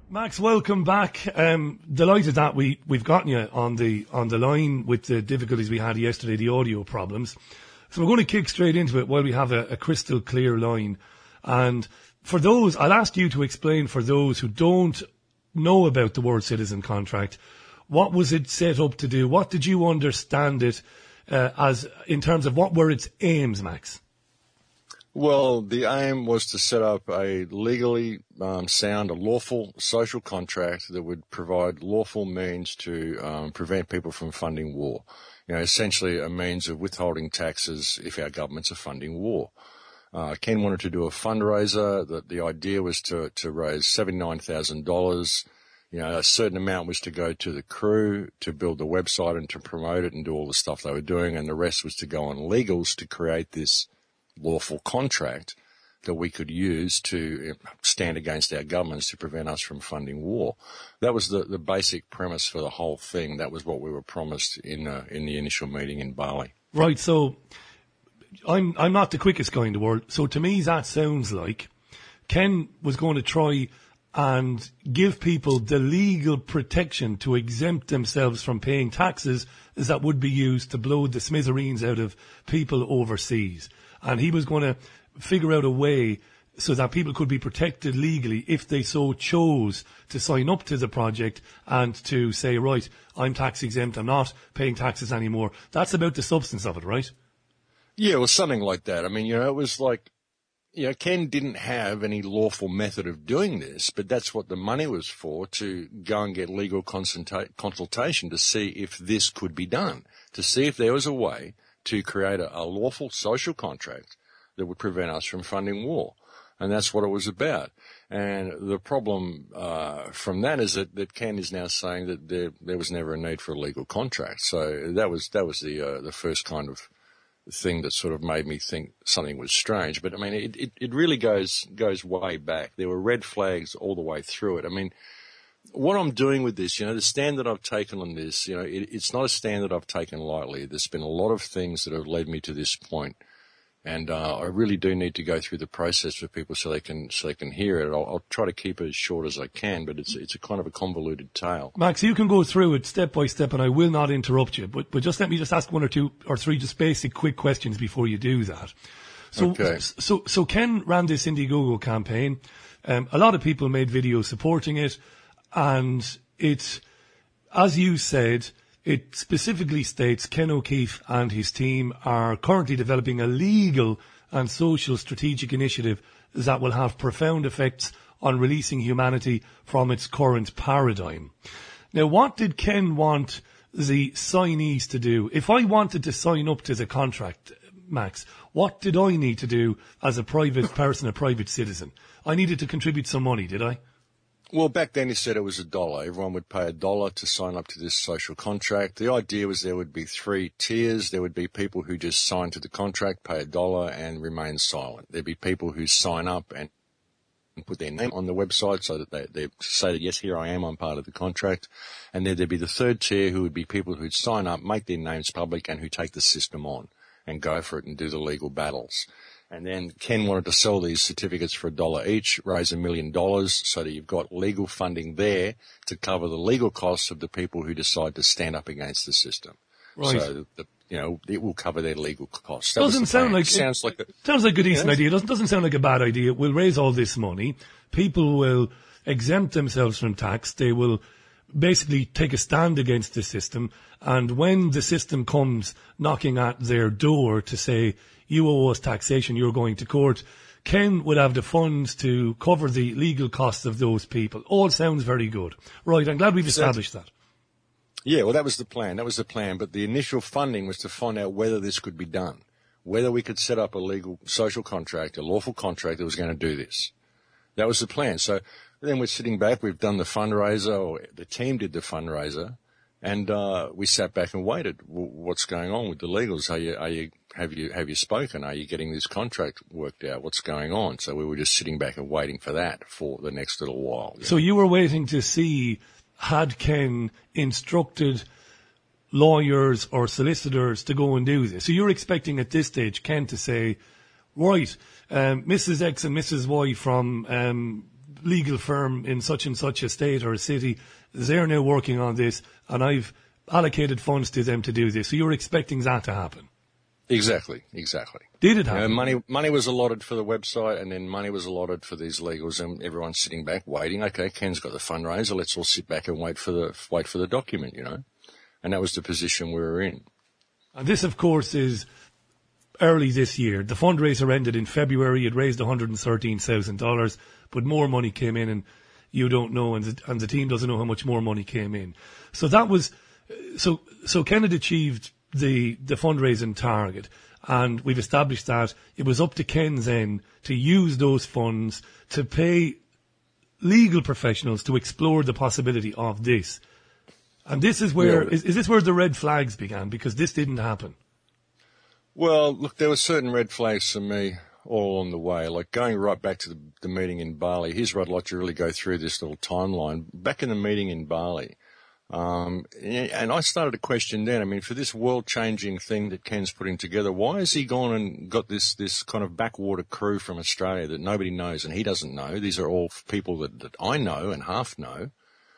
Max, welcome back. Delighted that we've gotten you on the line with the difficulties we had yesterday, the audio problems. So we're going to kick straight into it while we have a crystal clear line. And for those, I'll ask you to explain for those who don't know about the World Citizen Contract, what was it set up to do? What did you understand it as in terms of what were its aims, Max? Well, the aim was to set up a legally sound, a lawful social contract that would provide lawful means to prevent people from funding war. You know, essentially a means of withholding taxes if our governments are funding war. Ken wanted to do a fundraiser. The idea was to raise $79,000. You know, a certain amount was to go to the crew to build the website and to promote it and do all the stuff they were doing, and the rest was to go on legals to create this lawful contract that we could use to stand against our governments to prevent us from funding war. That was the basic premise for the whole thing. That was what we were promised in the initial meeting in Bali. Right. So I'm not the quickest guy in the world. So to me, that sounds like Ken was going to try and give people the legal protection to exempt themselves from paying taxes that would be used to blow the smithereens out of people overseas. And he was going to figure out a way so that people could be protected legally if they so chose to sign up to the project and to say, right, I'm tax exempt, I'm not paying taxes anymore. That's about the substance of it, right? Yeah, it was something like that. I mean, you know, it was like, you know, Ken didn't have any lawful method of doing this, but that's what the money was for, to go and get legal consultation to see if this could be done, to see if there was a way to create a lawful social contract that would prevent us from funding war. And that's what it was about. And the problem from that is that Ken is now saying that there was never a need for a legal contract. So that was the first kind of thing that sort of made me think something was strange. But I mean, it really goes way back. There were red flags all the way through it. I mean, what I'm doing with this, you know, the stand that I've taken on this, you know, it's not a stand that I've taken lightly. There's been a lot of things that have led me to this point, and I really do need to go through the process for people so they can hear it. I'll try to keep it as short as I can, but it's a kind of a convoluted tale. Max, you can go through it step by step, and I will not interrupt you. But just let me just ask one or two or three just basic quick questions before you do that. So, okay. So Ken ran this Indiegogo campaign. A lot of people made videos supporting it. And it, as you said, it specifically states Ken O'Keefe and his team are currently developing a legal and social strategic initiative that will have profound effects on releasing humanity from its current paradigm. Now, what did Ken want the signees to do? If I wanted to sign up to the contract, Max, what did I need to do as a private person, a private citizen? I needed to contribute some money, did I? Well, back then he said it was $1. Everyone would pay $1 to sign up to this social contract. The idea was there would be 3 tiers. There would be people who just sign to the contract, pay $1 and remain silent. There'd be people who sign up and put their name on the website so that they say that, yes, here I am, I'm part of the contract. And then there'd be the 3rd tier, who would be people who'd sign up, make their names public, and who take the system on and go for it and do the legal battles. And then Ken wanted to sell these certificates for $1 each, raise $1 million, so that you've got legal funding there to cover the legal costs of the people who decide to stand up against the system. Right. So, you know, it will cover their legal costs. Sounds like a decent idea. Doesn't sound like a bad idea. We'll raise all this money. People will exempt themselves from tax. They will basically take a stand against the system. And when the system comes knocking at their door to say, you owe us taxation, you're going to court, Ken would have the funds to cover the legal costs of those people. All sounds very good. Right, I'm glad we've established that. Yeah, well, that was the plan. But the initial funding was to find out whether this could be done, whether we could set up a legal social contract, a lawful contract that was going to do this. That was the plan. So then we're sitting back. We've done the fundraiser, or the team did the fundraiser, and we sat back and waited. What's going on with the legals? Have you spoken? Are you getting this contract worked out? What's going on? So we were just sitting back and waiting for that for the next little while. So you were waiting to see, had Ken instructed lawyers or solicitors to go and do this? So you're expecting at this stage Ken to say, right, Mrs. X and Mrs. Y from legal firm in such and such a state or a city. They're now working on this, and I've allocated funds to them to do this. So you're expecting that to happen? Exactly. Did it happen? Money was allotted for the website, and then money was allotted for these legals, and everyone's sitting back waiting. Okay, Ken's got the fundraiser. Let's all sit back and wait for the document, you know. And that was the position we were in. And this, of course, is early this year. The fundraiser ended in February. It raised $113,000, but more money came in, and you don't know, and the team doesn't know how much more money came in. So that was, so Ken had achieved the fundraising target, and we've established that it was up to Ken's end to use those funds to pay legal professionals to explore the possibility of this. And this is where, is this where the red flags began? Because this didn't happen. Well, look, there were certain red flags for me all along the way, like going right back to the meeting in Bali. Here's where I'd like to really go through this little timeline. Back in the meeting in Bali, and I started to question then, I mean, for this world-changing thing that Ken's putting together, why has he gone and got this kind of backwater crew from Australia that nobody knows and he doesn't know? These are all people that I know and half know.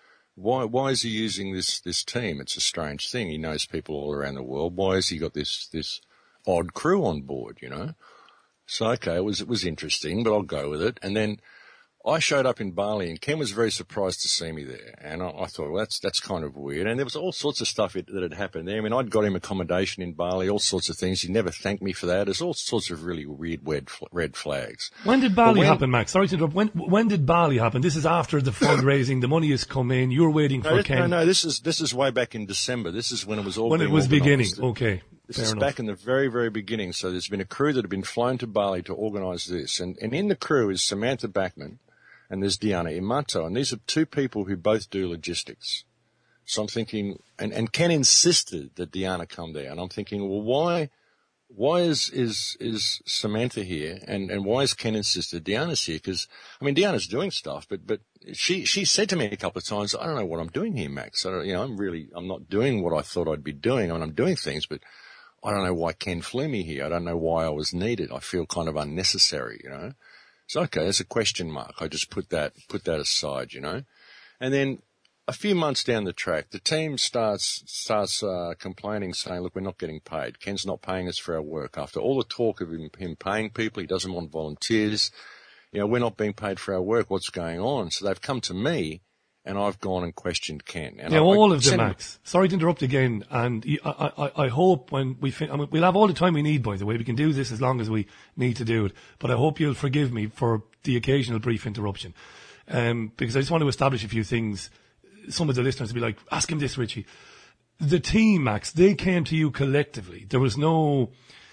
Why is he using this team? It's a strange thing. He knows people all around the world. Why has he got this odd crew on board, you know? So, okay, it was interesting, but I'll go with it. And then I showed up in Bali, and Ken was very surprised to see me there. And I thought, well, that's kind of weird. And there was all sorts of stuff that had happened there. I mean, I'd got him accommodation in Bali, all sorts of things. He never thanked me for that. There's all sorts of really weird red flags. When did Bali happen, Max? Sorry to interrupt. When did Bali happen? This is after the fundraising. The money has come in. You're waiting for Ken. No. This is way back in December. This is when it was all when it was beginning. Okay. This is back in the very, very beginning. So there's been a crew that had been flown to Bali to organise this. And in the crew is Samantha Backman and there's Diana Imato. And these are two people who both do logistics. So I'm thinking, and Ken insisted that Diana come there. And I'm thinking, well, why is Samantha here? And why is Ken insisted Diana's here? Because, I mean, Diana's doing stuff, but she said to me a couple of times, I don't know what I'm doing here, Max. I'm not doing what I thought I'd be doing. I mean, I'm doing things, but I don't know why Ken flew me here. I don't know why I was needed. I feel kind of unnecessary, you know. So, okay, there's a question mark. I just put that aside, you know. And then a few months down the track, the team starts complaining, saying, look, we're not getting paid. Ken's not paying us for our work. After all the talk of him paying people, he doesn't want volunteers. You know, we're not being paid for our work. What's going on? So they've come to me, and I've gone and questioned Ken. And all of them, Max. Sorry to interrupt again. And I hope when we'll have all the time we need, by the way. We can do this as long as we need to do it. But I hope you'll forgive me for the occasional brief interruption. Because I just want to establish a few things. Some of the listeners will be like, ask him this, Richie. The team, Max, they came to you collectively. There was no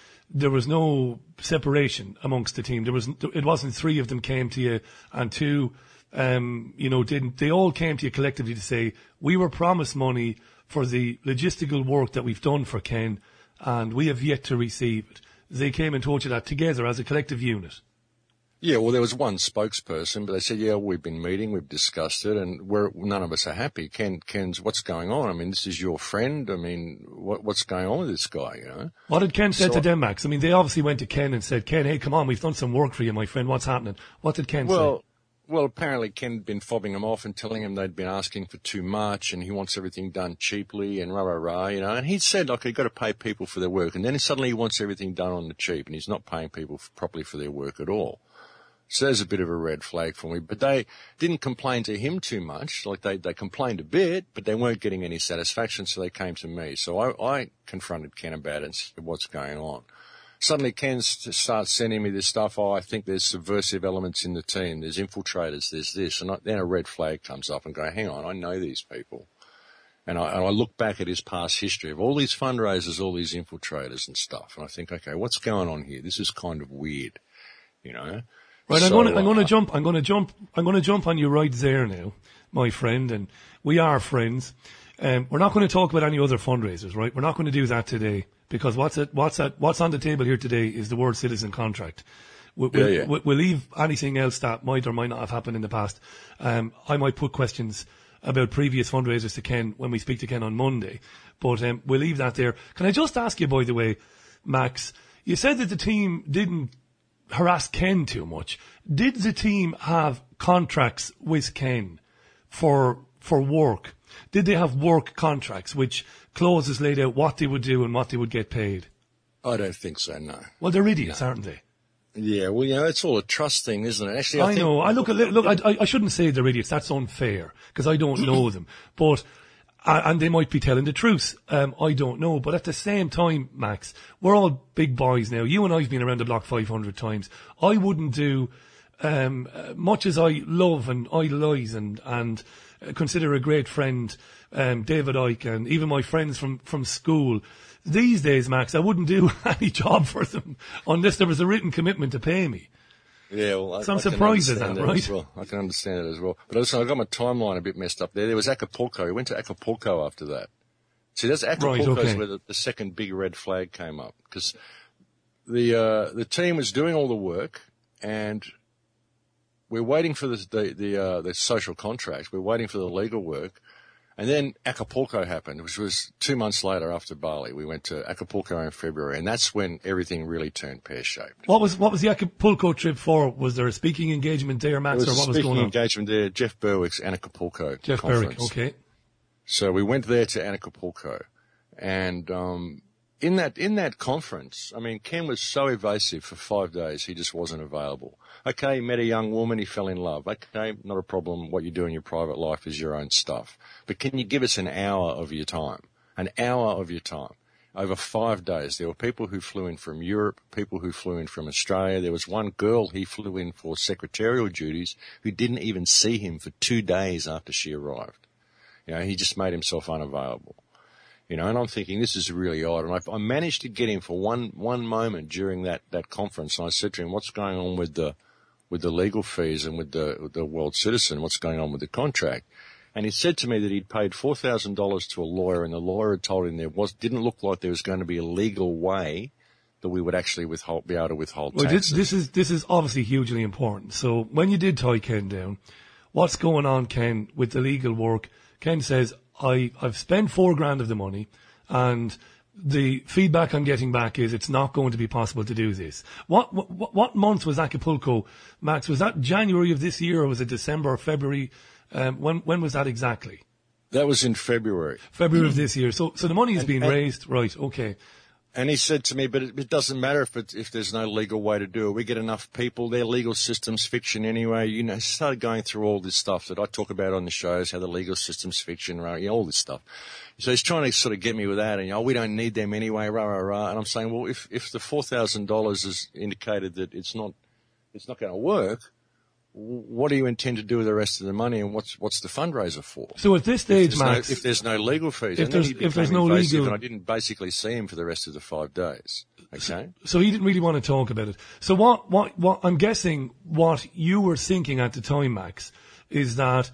separation amongst the team. It wasn't three of them came to you and two, didn't. They all came to you collectively to say, we were promised money for the logistical work that we've done for Ken, and we have yet to receive it. They came and told you that together as a collective unit. Yeah, well, there was one spokesperson, but they said, yeah, we've been meeting, we've discussed it, and none of us are happy. Ken's, what's going on? I mean, this is your friend. I mean, what's going on with this guy, you know? What did Ken say to them, Max? I mean, they obviously went to Ken and said, Ken, hey, come on, we've done some work for you, my friend. What's happening? What did Ken say? Well, apparently Ken had been fobbing them off and telling him they'd been asking for too much and he wants everything done cheaply and rah, you know. And he said, like, you've got to pay people for their work. And then suddenly he wants everything done on the cheap and he's not paying people properly for their work at all. So there's a bit of a red flag for me. But they didn't complain to him too much. Like, they complained a bit, but they weren't getting any satisfaction, so they came to me. So I confronted Ken about it and said, what's going on? Suddenly Ken starts sending me this stuff. Oh, I think there's subversive elements in the team. There's infiltrators. There's this. And then a red flag comes up and go, hang on, I know these people. And I look back at his past history of all these fundraisers, all these infiltrators and stuff. And I think, okay, what's going on here? This is kind of weird, you know? Right, I'm going to jump on you right there now, my friend, and we are friends. We're not going to talk about any other fundraisers, right? We're not going to do that today because what's on the table here today is the World Citizen Contract. We'll leave anything else that might or might not have happened in the past. I might put questions about previous fundraisers to Ken when we speak to Ken on Monday, but we'll leave that there. Can I just ask you, by the way, Max, you said that the team didn't harass Ken too much. Did the team have contracts with Ken for work? Did they have work contracts which clauses laid out what they would do and what they would get paid? I don't think so, no. Well, they're idiots, aren't they? Yeah, well, it's all a trust thing, isn't it? Actually, I know. I shouldn't say they're idiots. That's unfair because I don't know them. But and they might be telling the truth. I don't know. But at the same time, Max, we're all big boys now. You and I have been around the block 500 times. I wouldn't do, much as I love and idolise and consider a great friend, David Icke, and even my friends from school. These days, Max, I wouldn't do any job for them unless there was a written commitment to pay me. Yeah, well, so I'm surprised at that, right? Well. I can understand it as well. But also, I got my timeline a bit messed up there. There was Acapulco. We went to Acapulco after that. See, that's Acapulco right, okay. where the second big red flag came up because the team was doing all the work and we're waiting for the social contract. We're waiting for the legal work. And then Acapulco happened, which was 2 months later after Bali. We went to Acapulco in February, and that's when everything really turned pear-shaped. What was the Acapulco trip for? Was there a speaking engagement there, Max, or what was going on? There was a speaking engagement there, Jeff Berwick's Acapulco Jeff conference. Berwick, okay. So we went there to Acapulco, and in that conference, I mean, Ken was so evasive for 5 days, he just wasn't available. Okay, he met a young woman, he fell in love. Okay, not a problem. What you do in your private life is your own stuff. But can you give us an hour of your time? An hour of your time. Over 5 days, there were people who flew in from Europe, people who flew in from Australia. There was one girl he flew in for secretarial duties who didn't even see him for 2 days after she arrived. He just made himself unavailable. And I'm thinking this is really odd. And I managed to get him for one moment during that conference. And I said to him, what's going on with the legal fees and with the World Citizen? What's going on with the contract? And he said to me that he'd paid $4,000 to a lawyer, and the lawyer had told him didn't look like there was going to be a legal way that we would actually be able to withhold taxes. This is obviously hugely important. So when you did tie Ken down, what's going on, Ken, with the legal work? Ken says, I've spent $4,000 of the money, and the feedback I'm getting back is it's not going to be possible to do this. What month was Acapulco, Max? Was that January of this year, or was it December or February? When was that exactly? That was in February. February of this year. So the money is being raised, right? Okay. And he said to me, but it doesn't matter if there's no legal way to do it. We get enough people. Their legal system's fiction anyway. Started going through all this stuff that I talk about on the shows, how the legal system's fiction, all this stuff. So he's trying to sort of get me with that, and we don't need them anyway, rah rah rah. And I'm saying, well, if the $4,000 has indicated that it's not going to work, what do you intend to do with the rest of the money, and what's the fundraiser for? So at this stage, Max, if there's no legal fees, if there's no legal, and I didn't basically see him for the rest of the 5 days. Okay. So he didn't really want to talk about it. So what I'm guessing what you were thinking at the time, Max, is that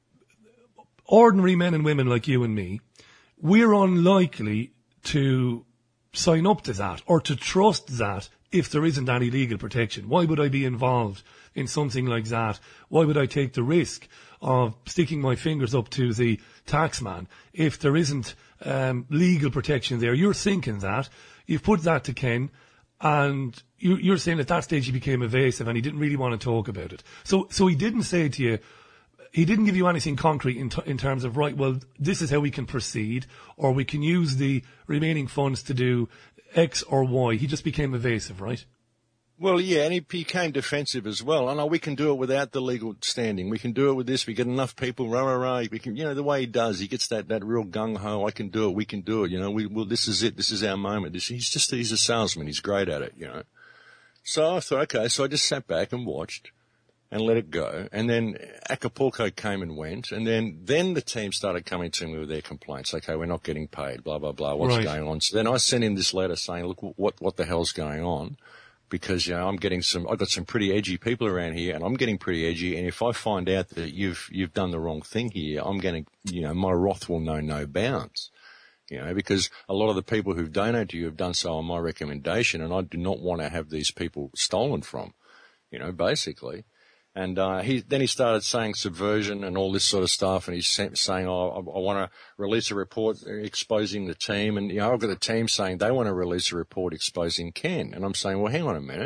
ordinary men and women like you and me, we're unlikely to sign up to that or to trust that if there isn't any legal protection. Why would I be involved in something like that? Why would I take the risk of sticking my fingers up to the taxman if there isn't legal protection there? You're thinking that. You've put that to Ken, and you're saying at that stage he became evasive and he didn't really want to talk about it. So he didn't say to you, he didn't give you anything concrete in terms of, right, well, this is how we can proceed, or we can use the remaining funds to do X or Y. He just became evasive, right? Well, yeah, and he became defensive as well. I know we can do it without the legal standing. We can do it with this. We get enough people, rah, rah, rah. We can, the way he does, he gets that real gung-ho, I can do it, we can do it, this is it, this is our moment. He's a salesman, he's great at it, So I thought, okay, so I just sat back and watched and let it go. And then Acapulco came and went, and then the team started coming to me with their complaints. Okay, we're not getting paid, blah, blah, blah, what's going on? So then I sent him this letter saying, look, what the hell's going on? Because, I've got some pretty edgy people around here, and I'm getting pretty edgy, and if I find out that you've done the wrong thing here, I'm going to, my wrath will know no bounds. Because a lot of the people who've donated to you have done so on my recommendation, and I do not want to have these people stolen from, basically. And he started saying subversion and all this sort of stuff, and he's saying, I want to release a report exposing the team, and I've got the team saying they want to release a report exposing Ken, and I'm saying, well, hang on a minute,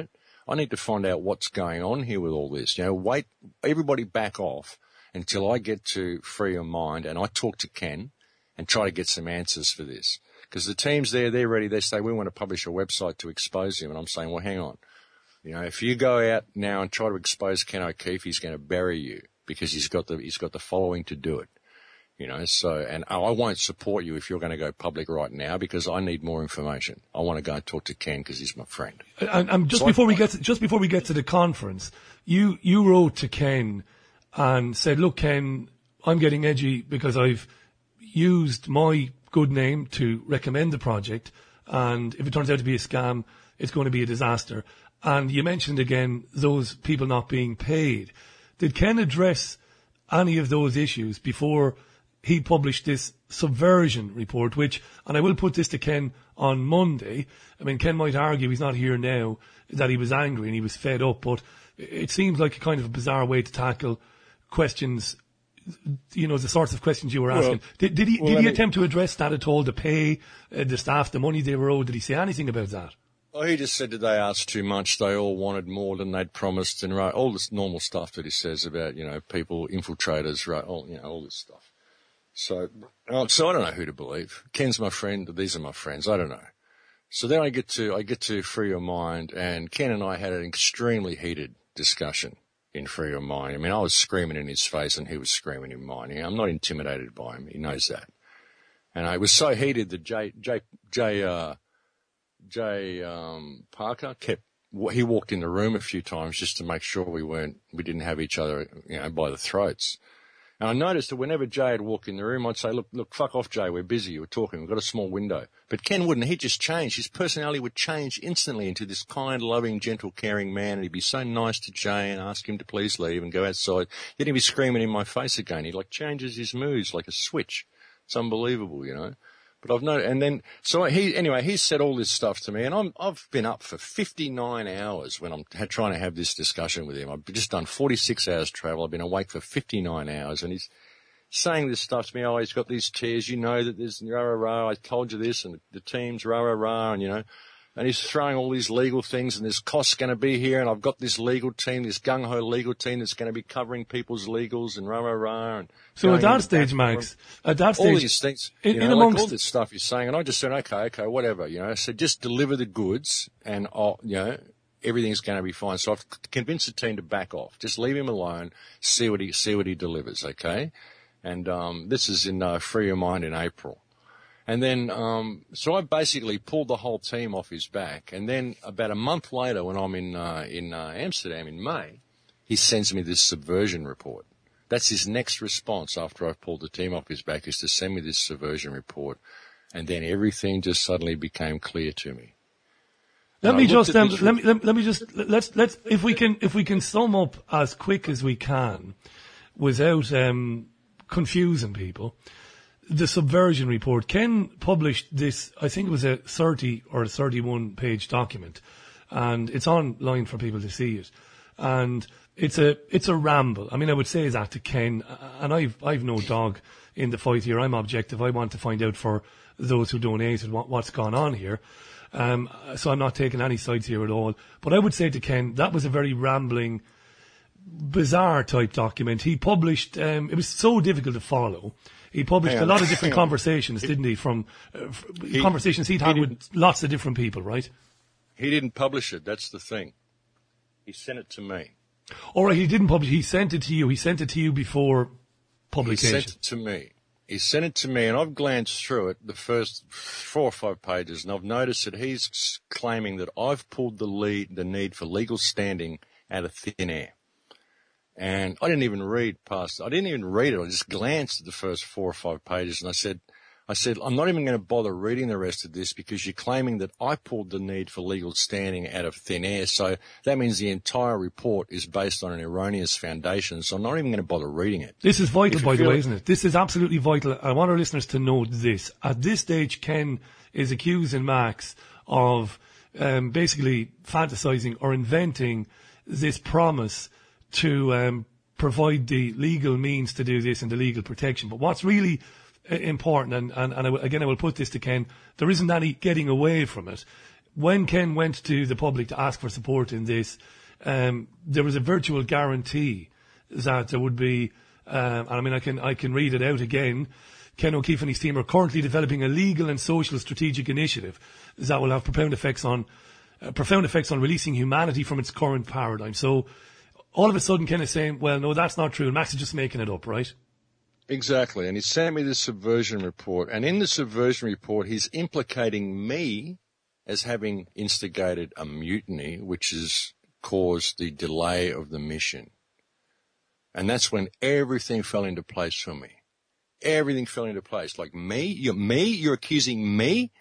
I need to find out what's going on here with all this. Wait, everybody back off until I get to Free Your Mind and I talk to Ken and try to get some answers for this. Because the team's there, they're ready. They say, we want to publish a website to expose him. And I'm saying, well, hang on. If you go out now and try to expose Ken O'Keefe, he's going to bury you because he's got the following to do it. And I won't support you if you're going to go public right now because I need more information. I want to go and talk to Ken because he's my friend. And just before we get to the conference, you wrote to Ken and said, look, Ken, I'm getting edgy because I've used my good name to recommend the project, and if it turns out to be a scam, it's going to be a disaster. And you mentioned again those people not being paid. Did Ken address any of those issues before he published this subversion report, and I will put this to Ken on Monday. I mean, Ken might argue, he's not here now, that he was angry and he was fed up, but it seems like a kind of a bizarre way to tackle questions, the sorts of questions you were asking. Did he attempt to address that at all, to pay the staff the money they were owed? Did he say anything about that? Oh, he just said that they asked too much. They all wanted more than they'd promised, and all this normal stuff that he says about, people, infiltrators, all this stuff. So I don't know who to believe. Ken's my friend. These are my friends. I don't know. So then I get to Free Your Mind, and Ken and I had an extremely heated discussion in Free Your Mind. I mean, I was screaming in his face and he was screaming in mine. I'm not intimidated by him. He knows that. And I was so heated that Jay Parker he walked in the room a few times just to make sure we didn't have each other, by the throats. And I noticed that whenever Jay would walk in the room, I'd say, look, fuck off, Jay, we're busy, we're talking, we've got a small window. But Ken wouldn't. He'd just change. His personality would change instantly into this kind, loving, gentle, caring man, and he'd be so nice to Jay and ask him to please leave and go outside. Then he'd be screaming in my face again. He changes his moods like a switch. It's unbelievable, But I've noticed, and then, so he said all this stuff to me, and I've been up for 59 hours when I'm trying to have this discussion with him. I've just done 46 hours travel. I've been awake for 59 hours, and he's saying this stuff to me. Oh, he's got these tears, that there's rah, I told you this, and the team's rah, and he's throwing all these legal things, and there's costs going to be here, and I've got this legal team, this gung-ho legal team that's going to be covering people's legals and rah. And so at that stage, Max, all these things, all this stuff he's saying, and I just said, okay, whatever, I said, just deliver the goods, and everything's going to be fine. So I've convinced the team to back off. Just leave him alone, see what he delivers, okay? And this is in Free Your Mind in April. And then, so I basically pulled the whole team off his back. And then about a month later, when I'm in Amsterdam in May, he sends me this subversion report. That's his next response after I've pulled the team off his back, is to send me this subversion report. And then everything just suddenly became clear to me. Let's if we can sum up as quick as we can without confusing people. The subversion report. Ken published this, I think it was a 30 or a 31 page document, and it's online for people to see it. And it's a ramble. I mean, I would say that to Ken, and I've no dog in the fight here. I'm objective. I want to find out for those who donated what's gone on here. So I'm not taking any sides here at all. But I would say to Ken, that was a very rambling, bizarre type document. He published, it was so difficult to follow. He published a lot of different conversations, didn't he? From conversations he'd had with lots of different people, right? He didn't publish it. That's the thing. He sent it to me. All right, he didn't publish. He sent it to you. He sent it to you before publication. He sent it to me. He sent it to me, and I've glanced through it, the first 4 or 5 pages, and I've noticed that he's claiming that I've pulled the need for legal standing out of thin air. And I didn't even read it. I just glanced at the first 4 or 5 pages, and I said, I'm not even going to bother reading the rest of this because you're claiming that I pulled the need for legal standing out of thin air. So that means the entire report is based on an erroneous foundation. So I'm not even going to bother reading it. This is vital, by the way, isn't it? This is absolutely vital. I want our listeners to know this. At this stage, Ken is accusing Max of basically fantasizing or inventing this promise to provide the legal means to do this and the legal protection. But what's really important, and again I will put this to Ken, there isn't any getting away from it. when Ken went to the public to ask for support in this, there was a virtual guarantee that there would be, and I mean, I can read it out again. Ken O'Keefe and his team are currently developing a legal and social strategic initiative that will have profound effects on releasing humanity from its current paradigm. So all of a sudden, Ken is saying, well, no, that's not true. And Max is just making it up, right? Exactly. And he sent me the subversion report. And in the subversion report, he's implicating me as having instigated a mutiny, which has caused the delay of the mission. And that's when everything fell into place for me. Everything fell into place. Like you're accusing me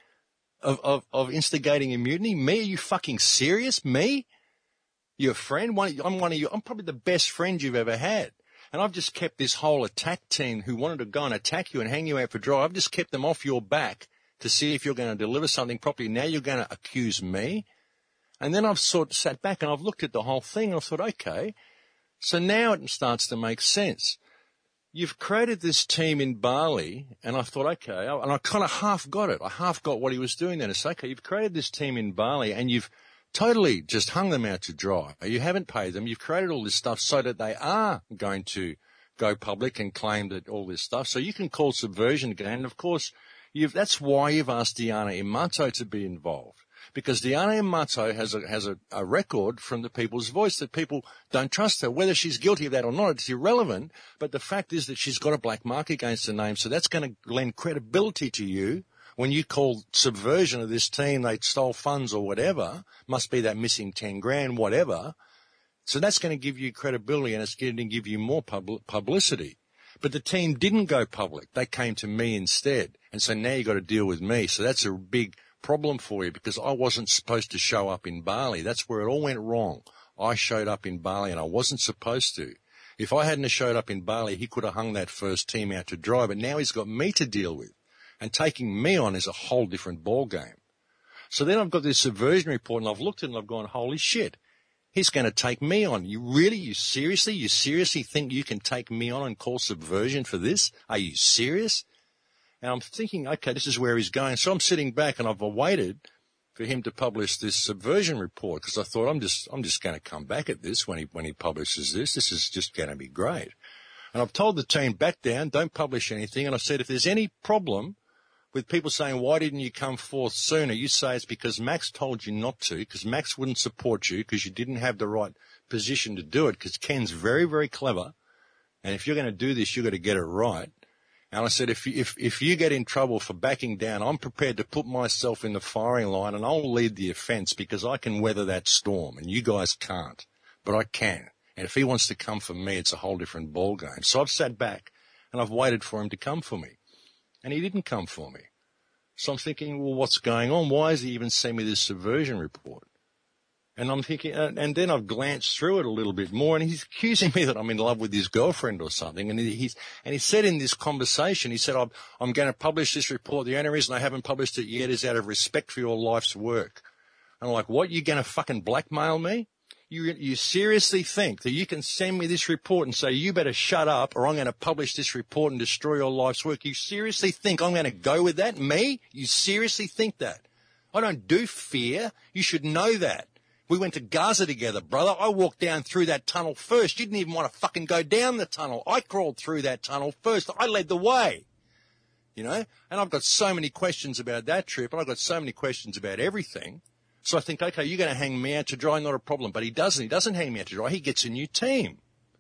of instigating a mutiny? Me? Are you fucking serious? Me? Your friend? I'm probably the best friend you've ever had. And I've just kept this whole attack team who wanted to go and attack you and hang you out for dry. I've just kept them off your back to see if you're going to deliver something properly. Now you're going to accuse me? And then I've sort of sat back and I've looked at the whole thing and I thought, okay, so now it starts to make sense. You've created this team in Bali, and I thought, okay, and I kind of half got it. I half got what he was doing then. It's okay, you've created this team in Bali, and you've totally just hung them out to dry. You haven't paid them. You've created all this stuff so that they are going to go public and claim that all this stuff. So you can call subversion again. And, of course, that's why you've asked Diana Imato to be involved. Because Diana Imato has a record from the People's Voice that people don't trust her. Whether she's guilty of that or not, it's irrelevant. But the fact is that she's got a black mark against her name. So that's going to lend credibility to you when you call subversion of this team, they stole funds or whatever, must be that missing 10 grand, whatever. So that's going to give you credibility and it's going to give you more publicity. But the team didn't go public. They came to me instead. And so now you've got to deal with me. So that's a big problem for you because I wasn't supposed to show up in Bali. That's where it all went wrong. I showed up in Bali and I wasn't supposed to. If I hadn't have showed up in Bali, he could have hung that first team out to dry, but now he's got me to deal with. And taking me on is a whole different ball game. So then I've got this subversion report and I've looked at it and I've gone, holy shit, he's going to take me on. You seriously think you can take me on and call subversion for this? Are you serious? And I'm thinking, okay, this is where he's going. So I'm sitting back and I've waited for him to publish this subversion report because I thought I'm just going to come back at this when he publishes this. This is just going to be great. And I've told the team, back down, don't publish anything. And I said, if there's any problem with people saying, why didn't you come forth sooner? You say it's because Max told you not to, because Max wouldn't support you, because you didn't have the right position to do it, because Ken's very, very clever. And if you're going to do this, you've got to get it right. And I said, if you get in trouble for backing down, I'm prepared to put myself in the firing line and I'll lead the offence because I can weather that storm and you guys can't, but I can. And if he wants to come for me, it's a whole different ball game. So I've sat back and I've waited for him to come for me. And he didn't come for me. So I'm thinking, well, what's going on? Why has he even sent me this subversion report? And I'm thinking, and then I've glanced through it a little bit more, and he's accusing me that I'm in love with his girlfriend or something. And he said in this conversation, he said, I'm going to publish this report. The only reason I haven't published it yet is out of respect for your life's work. And I'm like, what? You going to fucking blackmail me? You seriously think that you can send me this report and say, you better shut up or I'm going to publish this report and destroy your life's work? You seriously think I'm going to go with that? Me? You seriously think that? I don't do fear. You should know that. We went to Gaza together, brother. I walked down through that tunnel first. You didn't even want to fucking go down the tunnel. I crawled through that tunnel first. I led the way, you know? And I've got so many questions about that trip, and I've got so many questions about everything. So I think, okay, you're going to hang me out to dry, not a problem. But he doesn't. He doesn't hang me out to dry. He gets a new team.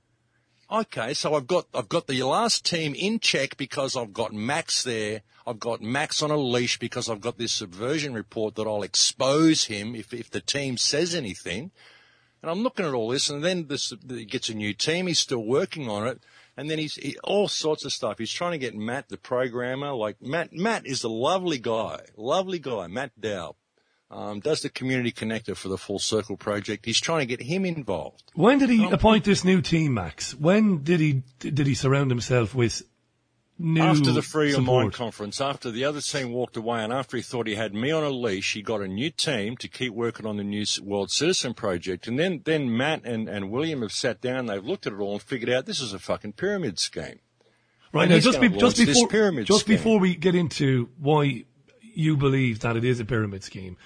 Okay, so I've got the last team in check because I've got Max there. I've got Max on a leash because I've got this subversion report that I'll expose him if the team says anything. And I'm looking at all this, and then he gets a new team. He's still working on it. And then all sorts of stuff. He's trying to get Matt, the programmer. Like, Matt is a lovely guy, Matt Dow. Does the Community Connector for the Full Circle project. He's trying to get him involved. When did he appoint this new team, Max? When did he surround himself with new After the Free Your support? Mind conference, after the other team walked away and after he thought he had me on a leash, he got a new team to keep working on the new World Citizen project. And then Matt and William have sat down, they've looked at it all and figured out this is a fucking pyramid scheme. Right, now just before we get into why you believe that it is a pyramid scheme,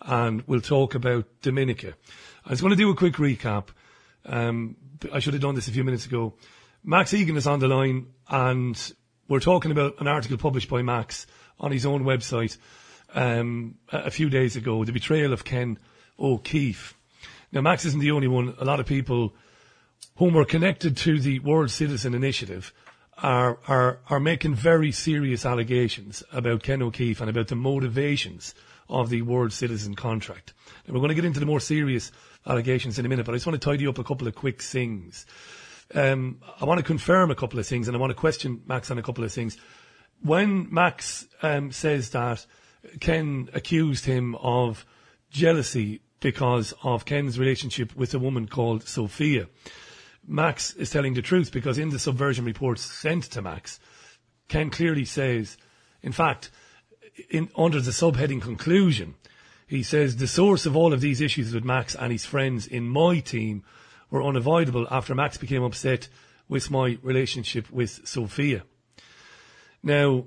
and we'll talk about Dominica. I was going to do a quick recap. I should have done this a few minutes ago. Max Egan is on the line, and we're talking about an article published by Max on his own website a few days ago, The Betrayal of Ken O'Keefe. Now, Max isn't the only one. A lot of people whom are connected to the World Citizen Initiative are making very serious allegations about Ken O'Keefe and about the motivations of the World Citizen contract. Now, we're going to get into the more serious allegations in a minute, but I just want to tidy up a couple of quick things. I want to confirm a couple of things, and I want to question Max on a couple of things. When Max says that Ken accused him of jealousy because of Ken's relationship with a woman called Sophia, Max is telling the truth, because in the subversion report sent to Max, Ken clearly says, in fact, under the subheading conclusion, he says, the source of all of these issues with Max and his friends in my team were unavoidable after Max became upset with my relationship with Sophia. Now,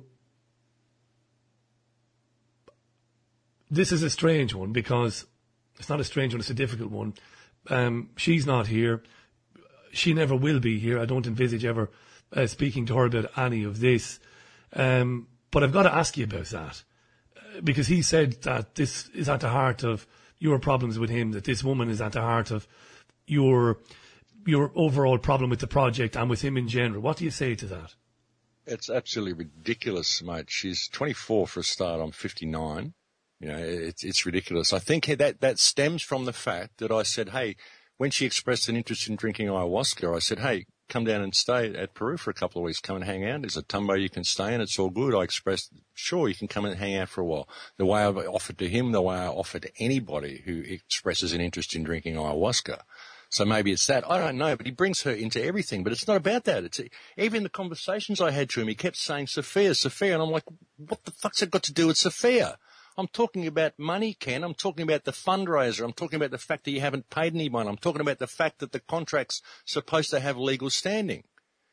this is a strange one, because it's not a strange one, it's a difficult one. She's not here. She never will be here. I don't envisage ever speaking to her about any of this. But I've got to ask you about that, because he said that this is at the heart of your problems with him, that this woman is at the heart of your overall problem with the project and with him in general. What do you say to that? It's absolutely ridiculous, mate. She's 24 for a start. I'm 59. You know, it's ridiculous. I think that stems from the fact that I said, hey, when she expressed an interest in drinking ayahuasca, I said, hey, come down and stay at Peru for a couple of weeks. Come and hang out. There's a tumbo you can stay in. It's all good. I expressed, sure, you can come and hang out for a while. The way I've offered to him, the way I offered to anybody who expresses an interest in drinking ayahuasca. So maybe it's that. I don't know, but he brings her into everything. But it's not about that. Even the conversations I had to him, he kept saying, Sophia, Sophia. And I'm like, what the fuck's that got to do with Sophia? I'm talking about money, Ken. I'm talking about the fundraiser. I'm talking about the fact that you haven't paid anyone. I'm talking about the fact that the contract's supposed to have legal standing.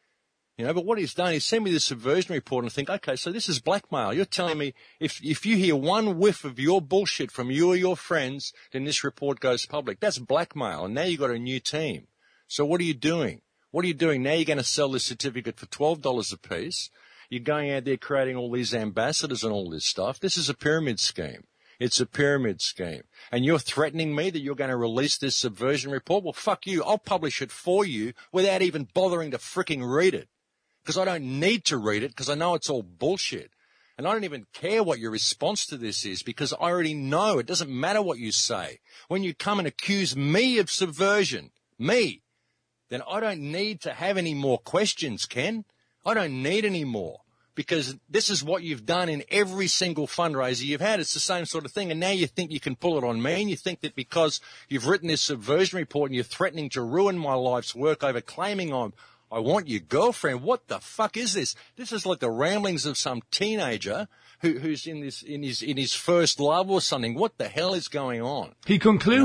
You know, but what he's done, he's sent me the subversion report and I think, okay, so this is blackmail. You're telling me if you hear one whiff of your bullshit from you or your friends, then this report goes public. That's blackmail. And now you've got a new team. So what are you doing? What are you doing? Now you're going to sell this certificate for $12 a piece. You're going out there creating all these ambassadors and all this stuff. This is a pyramid scheme. It's a pyramid scheme. And you're threatening me that you're going to release this subversion report? Well, fuck you. I'll publish it for you without even bothering to fricking read it. Because I don't need to read it, because I know it's all bullshit. And I don't even care what your response to this is, because I already know it doesn't matter what you say. When you come and accuse me of subversion, me, then I don't need to have any more questions, Ken. I don't need any more, because this is what you've done in every single fundraiser you've had. It's the same sort of thing. And now you think you can pull it on me, and you think that because you've written this subversion report and you're threatening to ruin my life's work over claiming I want your girlfriend. What the fuck is this? This is like the ramblings of some teenager who's in his first love or something. What the hell is going on? He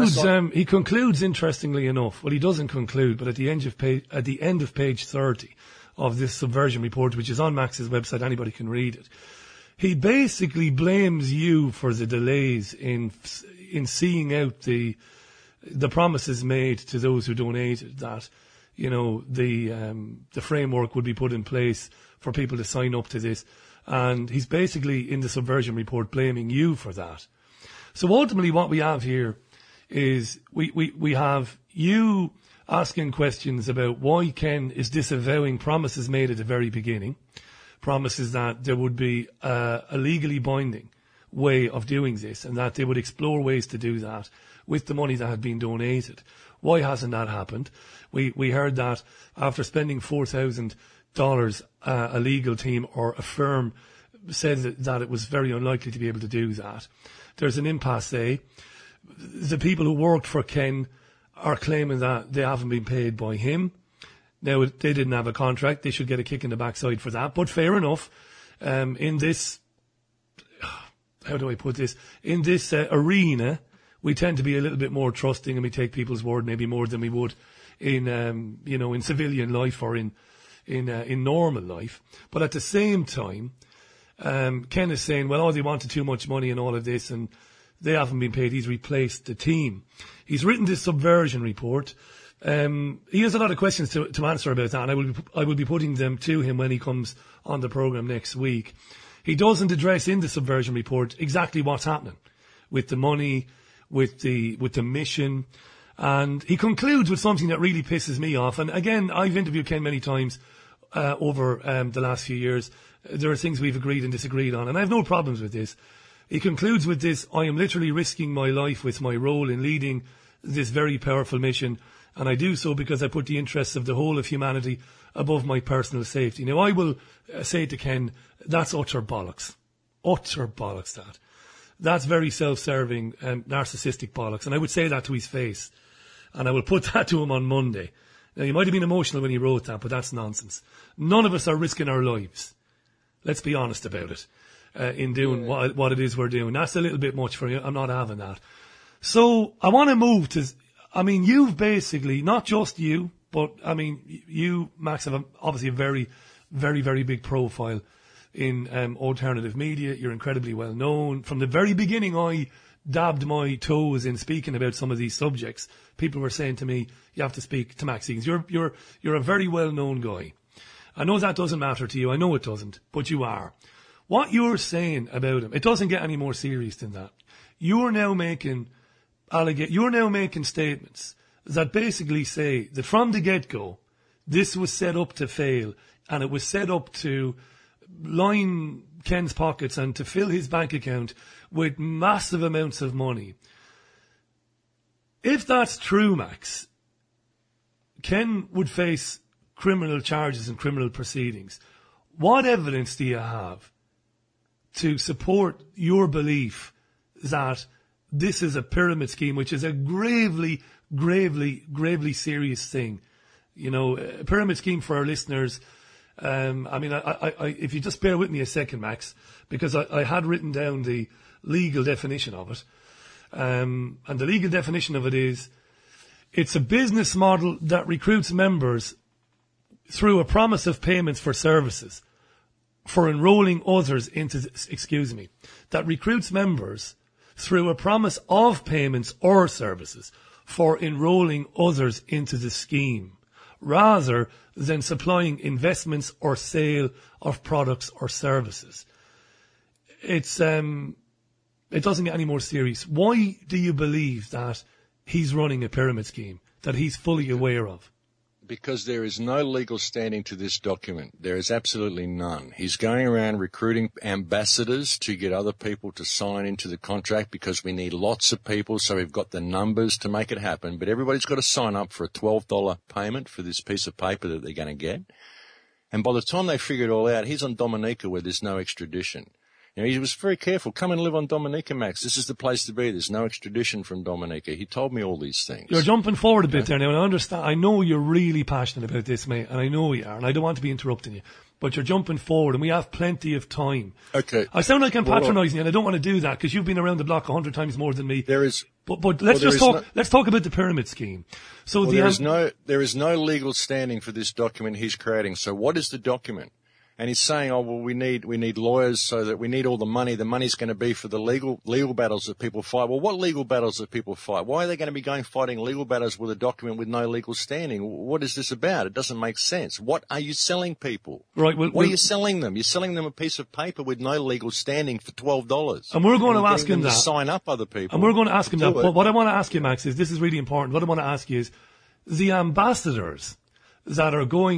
concludes interestingly enough. Well, he doesn't conclude, but at the end of page 30 of this subversion report, which is on Max's website, anybody can read it. He basically blames you for the delays in seeing out the promises made to those who donated, that, you know, the framework would be put in place for people to sign up to this. And he's basically, in the subversion report, blaming you for that. So ultimately what we have here is we have you asking questions about why Ken is disavowing promises made at the very beginning, promises that there would be a legally binding way of doing this and that they would explore ways to do that with the money that had been donated. Why hasn't that happened? We heard that after spending $4,000, a legal team or a firm said that it was very unlikely to be able to do that. There's an impasse. The people who worked for Ken are claiming that they haven't been paid by him. Now, they didn't have a contract. They should get a kick in the backside for that. But fair enough. In this, how do I put this? In this arena, we tend to be a little bit more trusting, and we take people's word maybe more than we would in in civilian life or in normal life. But at the same time, Ken is saying, well, they wanted too much money and all of this, and They haven't been paid. He's replaced the team. He's written this subversion report. He has a lot of questions to answer about that, and I will be putting them to him when he comes on the programme next week. He doesn't address in the subversion report exactly what's happening with the money, with the mission, and he concludes with something that really pisses me off. And again, I've interviewed Ken many times over the last few years. There are things we've agreed and disagreed on, and I have no problems with this. He concludes with this: I am literally risking my life with my role in leading this very powerful mission, and I do so because I put the interests of the whole of humanity above my personal safety. Now, I will say to Ken, that's utter bollocks. Utter bollocks, that. That's very self-serving and narcissistic bollocks, and I would say that to his face. And I will put that to him on Monday. Now, he might have been emotional when he wrote that, but that's nonsense. None of us are risking our lives. Let's be honest about it. In doing what it is we're doing. That's a little bit much for you. I'm not having that. So I want to move to, you've basically, not just you, but you, Max, have obviously a very, very, very big profile in alternative media. You're incredibly well known. From the very beginning, I dabbed my toes in speaking about some of these subjects. People were saying to me, you have to speak to Max Egan's. You're a very well known guy. I know that doesn't matter to you. I know it doesn't, but you are. What you're saying about him, it doesn't get any more serious than that. You're now making statements that basically say that from the get-go, this was set up to fail, and it was set up to line Ken's pockets and to fill his bank account with massive amounts of money. If that's true, Max, Ken would face criminal charges and criminal proceedings. What evidence do you have to support your belief that this is a pyramid scheme, which is a gravely, gravely, gravely serious thing? You know, a pyramid scheme for our listeners. If you just bear with me a second, Max, because I had written down the legal definition of it. And the legal definition of it is, it's a business model that recruits members through a promise of payments for services for enrolling others into, that recruits members through a promise of payments or services for enrolling others into the scheme, rather than supplying investments or sale of products or services. It doesn't get any more serious. Why do you believe that he's running a pyramid scheme that he's fully aware of? Because there is no legal standing to this document. There is absolutely none. He's going around recruiting ambassadors to get other people to sign into the contract because we need lots of people, so we've got the numbers to make it happen. But everybody's got to sign up for a $12 payment for this piece of paper that they're going to get. And by the time they figure it all out, he's on Dominica where there's no extradition. You know, he was very careful. Come and live on Dominica, Max. This is the place to be. There's no extradition from Dominica. He told me all these things. You're jumping forward a bit there now, and I understand. I know you're really passionate about this, mate, and I know you are, and I don't want to be interrupting you. But you're jumping forward, and we have plenty of time. Okay. I sound like I'm patronising you, and I don't want to do that, because you've been around the block 100 times more than me. There is. But let's talk about the pyramid scheme. So there is no legal standing for this document he's creating. So what is the document? And he's saying, oh, well, we need lawyers so that we need all the money. The money's going to be for the legal battles that people fight. Well, what legal battles that people fight? Why are they going to be fighting legal battles with a document with no legal standing? What is this about? It doesn't make sense. What are you selling people? Right. What are you selling them? You're selling them a piece of paper with no legal standing for $12. And we're going to ask him that. To sign up other people. And we're going to ask him that. But what I want to ask you, Max, is this is really important. What I want to ask you is the ambassadors that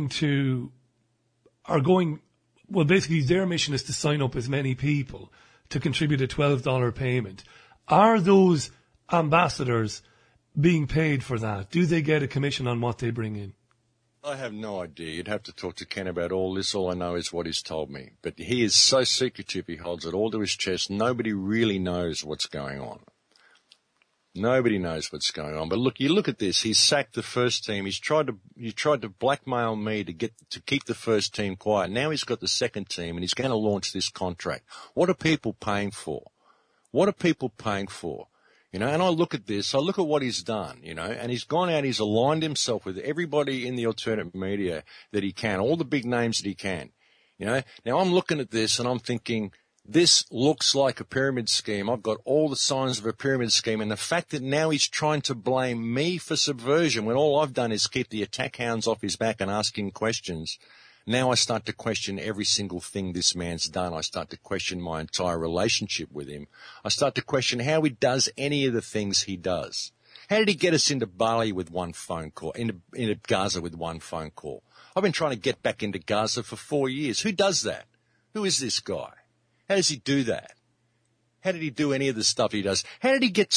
well, basically their mission is to sign up as many people to contribute a $12 payment. Are those ambassadors being paid for that? Do they get a commission on what they bring in? I have no idea. You'd have to talk to Ken about all this. All I know is what he's told me. But he is so secretive. He holds it all to his chest. Nobody really knows what's going on. Nobody knows what's going on. But look, you look at this. He's sacked the first team. He tried to blackmail me to keep the first team quiet. Now he's got the second team and he's going to launch this contract. What are people paying for? What are people paying for? You know, and I look at this, I look at what he's done, you know, and he's gone out, he's aligned himself with everybody in the alternative media that he can, all the big names that he can, you know. Now I'm looking at this and I'm thinking, This looks like a pyramid scheme. I've got all the signs of a pyramid scheme. And the fact that now he's trying to blame me for subversion when all I've done is keep the attack hounds off his back and asking questions. Now I start to question every single thing this man's done. I start to question my entire relationship with him. I start to question how he does any of the things he does. How did he get us into Bali with one phone call, into Gaza with one phone call? I've been trying to get back into Gaza for 4 years. Who does that? Who is this guy? How does he do that? How did he do any of the stuff he does? How did he get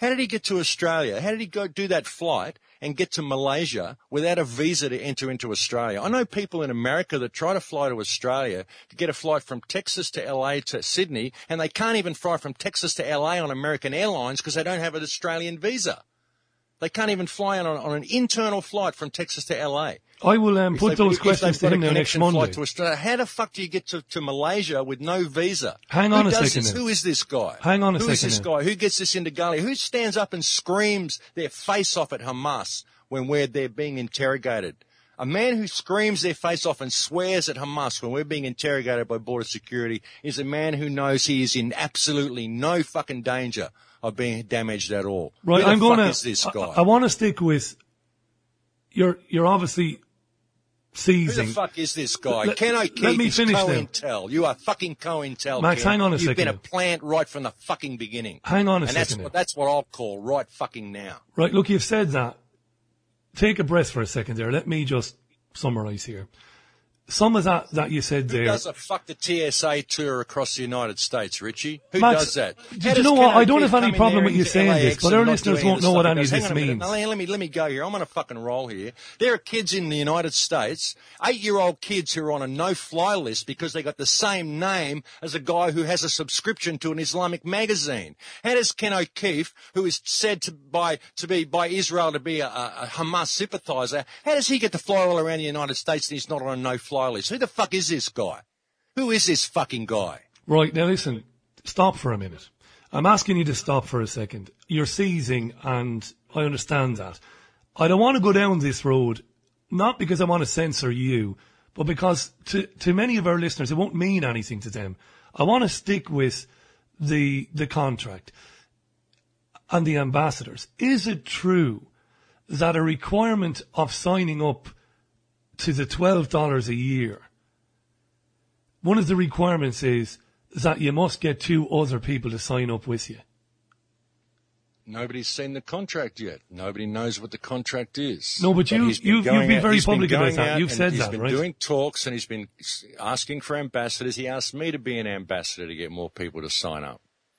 to Australia? How did he go do that flight and get to Malaysia without a visa to enter into Australia? I know people in America that try to fly to Australia to get a flight from Texas to LA to Sydney, and they can't even fly from Texas to LA on American Airlines because they don't have an Australian visa. They can't even fly on an internal flight from Texas to LA. I will put those questions to him now next Monday. To Australia. How the fuck do you get to Malaysia with no visa? Hang on a second. Who is this guy? Hang on a second. Who is this guy? Who gets this into Gali? Who stands up and screams their face off at Hamas when they're being interrogated? A man who screams their face off and swears at Hamas when we're being interrogated by border security is a man who knows he is in absolutely no fucking danger of being damaged at all. Right, Who the fuck is this guy? I want to stick with, you're obviously seizing. Who the fuck is this guy? Ken O'Keefe is COINTEL. You are fucking COINTEL, Max, Ken. hang on a second. You've been a plant right from the fucking beginning. Hang on a second. And that's what I'll call right fucking now. Right, look, you've said that. Take a breath for a second there. Let me just summarise here. Some of that you said there. Who does a fuck the TSA tour across the United States, Richie? Who Max, does that? Do you know what? I don't have any problem with you saying this, but our listeners won't know what any of this means. Let me go here. I'm on a fucking roll here. There are kids in the United States, 8-year-old kids who are on a no-fly list because they got the same name as a guy who has a subscription to an Islamic magazine. How does Ken O'Keefe, who is said by Israel to be a Hamas sympathizer, how does he get to fly all around the United States and he's not on a no-fly list? Who the fuck is this guy? Who is this fucking guy? Right, now listen, stop for a minute. I'm asking you to stop for a second. You're seizing, and I understand that. I don't want to go down this road, not because I want to censor you, but because to many of our listeners, it won't mean anything to them. I want to stick with the contract and the ambassadors. Is it true that a requirement of signing up to the $12 a year, one of the requirements is that you must get 2 other people to sign up with you? Nobody's seen the contract yet. Nobody knows what the contract is. No, but you've been very public about that. You've said that, right? He's been doing talks and he's been asking for ambassadors. He asked me to be an ambassador to get more people to sign up.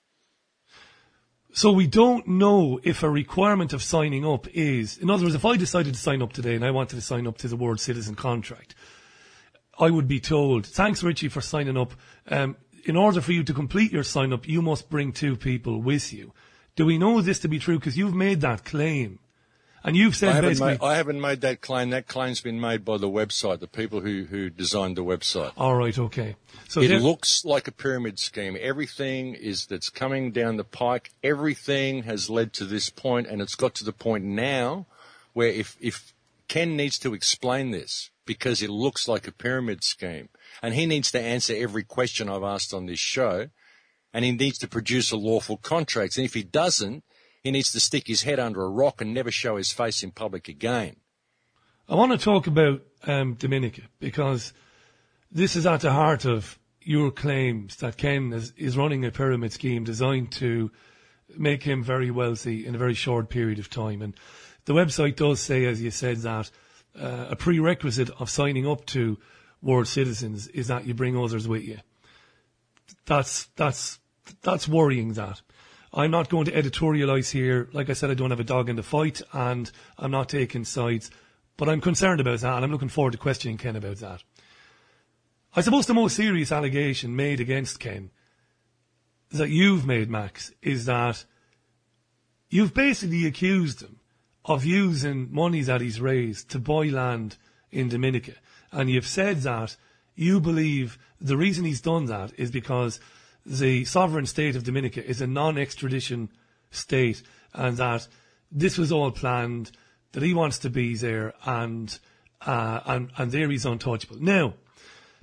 So we don't know if a requirement of signing up is, in other words, if I decided to sign up today and I wanted to sign up to the World Citizen Contract, I would be told, thanks Richie for signing up. In order for you to complete your sign up, you must bring 2 people with you. Do we know this to be true? Because you've made that claim. And you've said I haven't made that claim. That claim's been made by the website, the people who designed the website. All right, okay. So it looks like a pyramid scheme. Everything that's coming down the pike, everything has led to this point, and it's got to the point now where if Ken needs to explain this, because it looks like a pyramid scheme, and he needs to answer every question I've asked on this show, and he needs to produce a lawful contract. And if he doesn't, he needs to stick his head under a rock and never show his face in public again. I want to talk about Dominica, because this is at the heart of your claims that Ken is running a pyramid scheme designed to make him very wealthy in a very short period of time. And the website does say, as you said, that a prerequisite of signing up to World Citizens is that you bring others with you. That's worrying, that. I'm not going to editorialise here. Like I said, I don't have a dog in the fight, and I'm not taking sides. But I'm concerned about that, and I'm looking forward to questioning Ken about that. I suppose the most serious allegation made against Ken that you've made, Max, is that you've basically accused him of using money that he's raised to buy land in Dominica. And you've said that you believe the reason he's done that is because the sovereign state of Dominica is a non-extradition state, and that this was all planned, that he wants to be there, and there he's untouchable. Now,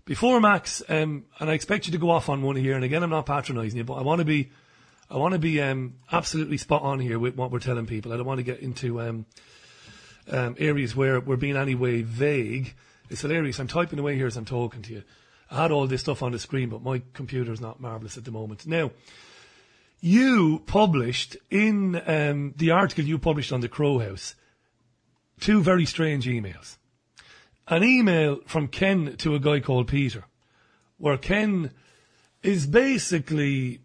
Before Max, and I expect you to go off on one here, and again, I'm not patronising you, but I want to be absolutely spot on here with what we're telling people. I don't want to get into areas where we're being anyway vague. It's hilarious. I'm typing away here as I'm talking to you. I had all this stuff on the screen, but my computer's not marvellous at the moment. Now, you published in the article you published on the Crow House 2 very strange emails. An email from Ken to a guy called Peter, where Ken is basically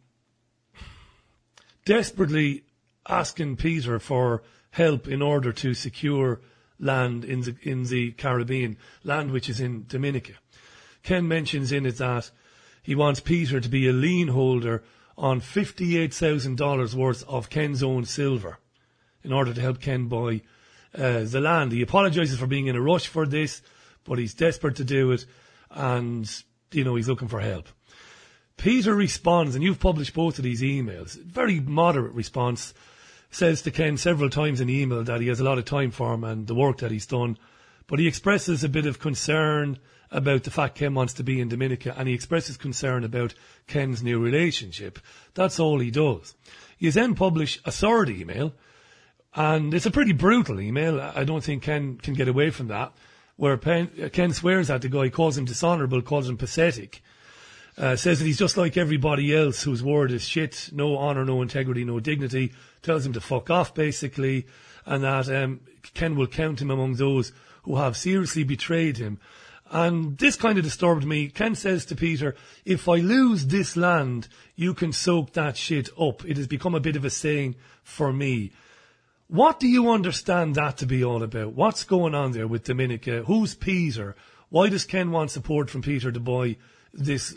desperately asking Peter for help in order to secure land in the Caribbean, land which is in Dominica. Ken mentions in it that he wants Peter to be a lien holder on $58,000 worth of Ken's own silver in order to help Ken buy the land. He apologises for being in a rush for this, but he's desperate to do it, and, he's looking for help. Peter responds, and you've published both of these emails, very moderate response, says to Ken several times in the email that he has a lot of time for him and the work that he's done, but he expresses a bit of concern about the fact Ken wants to be in Dominica, and he expresses concern about Ken's new relationship. That's all he does. He then published a third email, and it's a pretty brutal email. I don't think Ken can get away from that, where Ken swears at the guy, calls him dishonourable, calls him pathetic, says that he's just like everybody else whose word is shit, no honour, no integrity, no dignity, tells him to fuck off, basically, and that Ken will count him among those who have seriously betrayed him. And this kind of disturbed me. Ken says to Peter, if I lose this land, you can soak that shit up. It has become a bit of a saying for me. What do you understand that to be all about? What's going on there with Dominica? Who's Peter? Why does Ken want support from Peter to buy this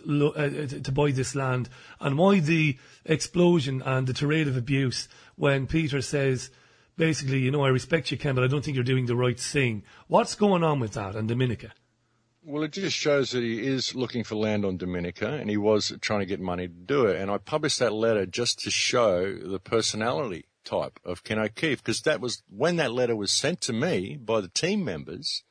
land? And why the explosion and the tirade of abuse when Peter says, basically, I respect you, Ken, but I don't think you're doing the right thing. What's going on with that and Dominica? Well, it just shows that he is looking for land on Dominica, and he was trying to get money to do it. And I published that letter just to show the personality type of Ken O'Keefe, because that was when that letter was sent to me by the team members.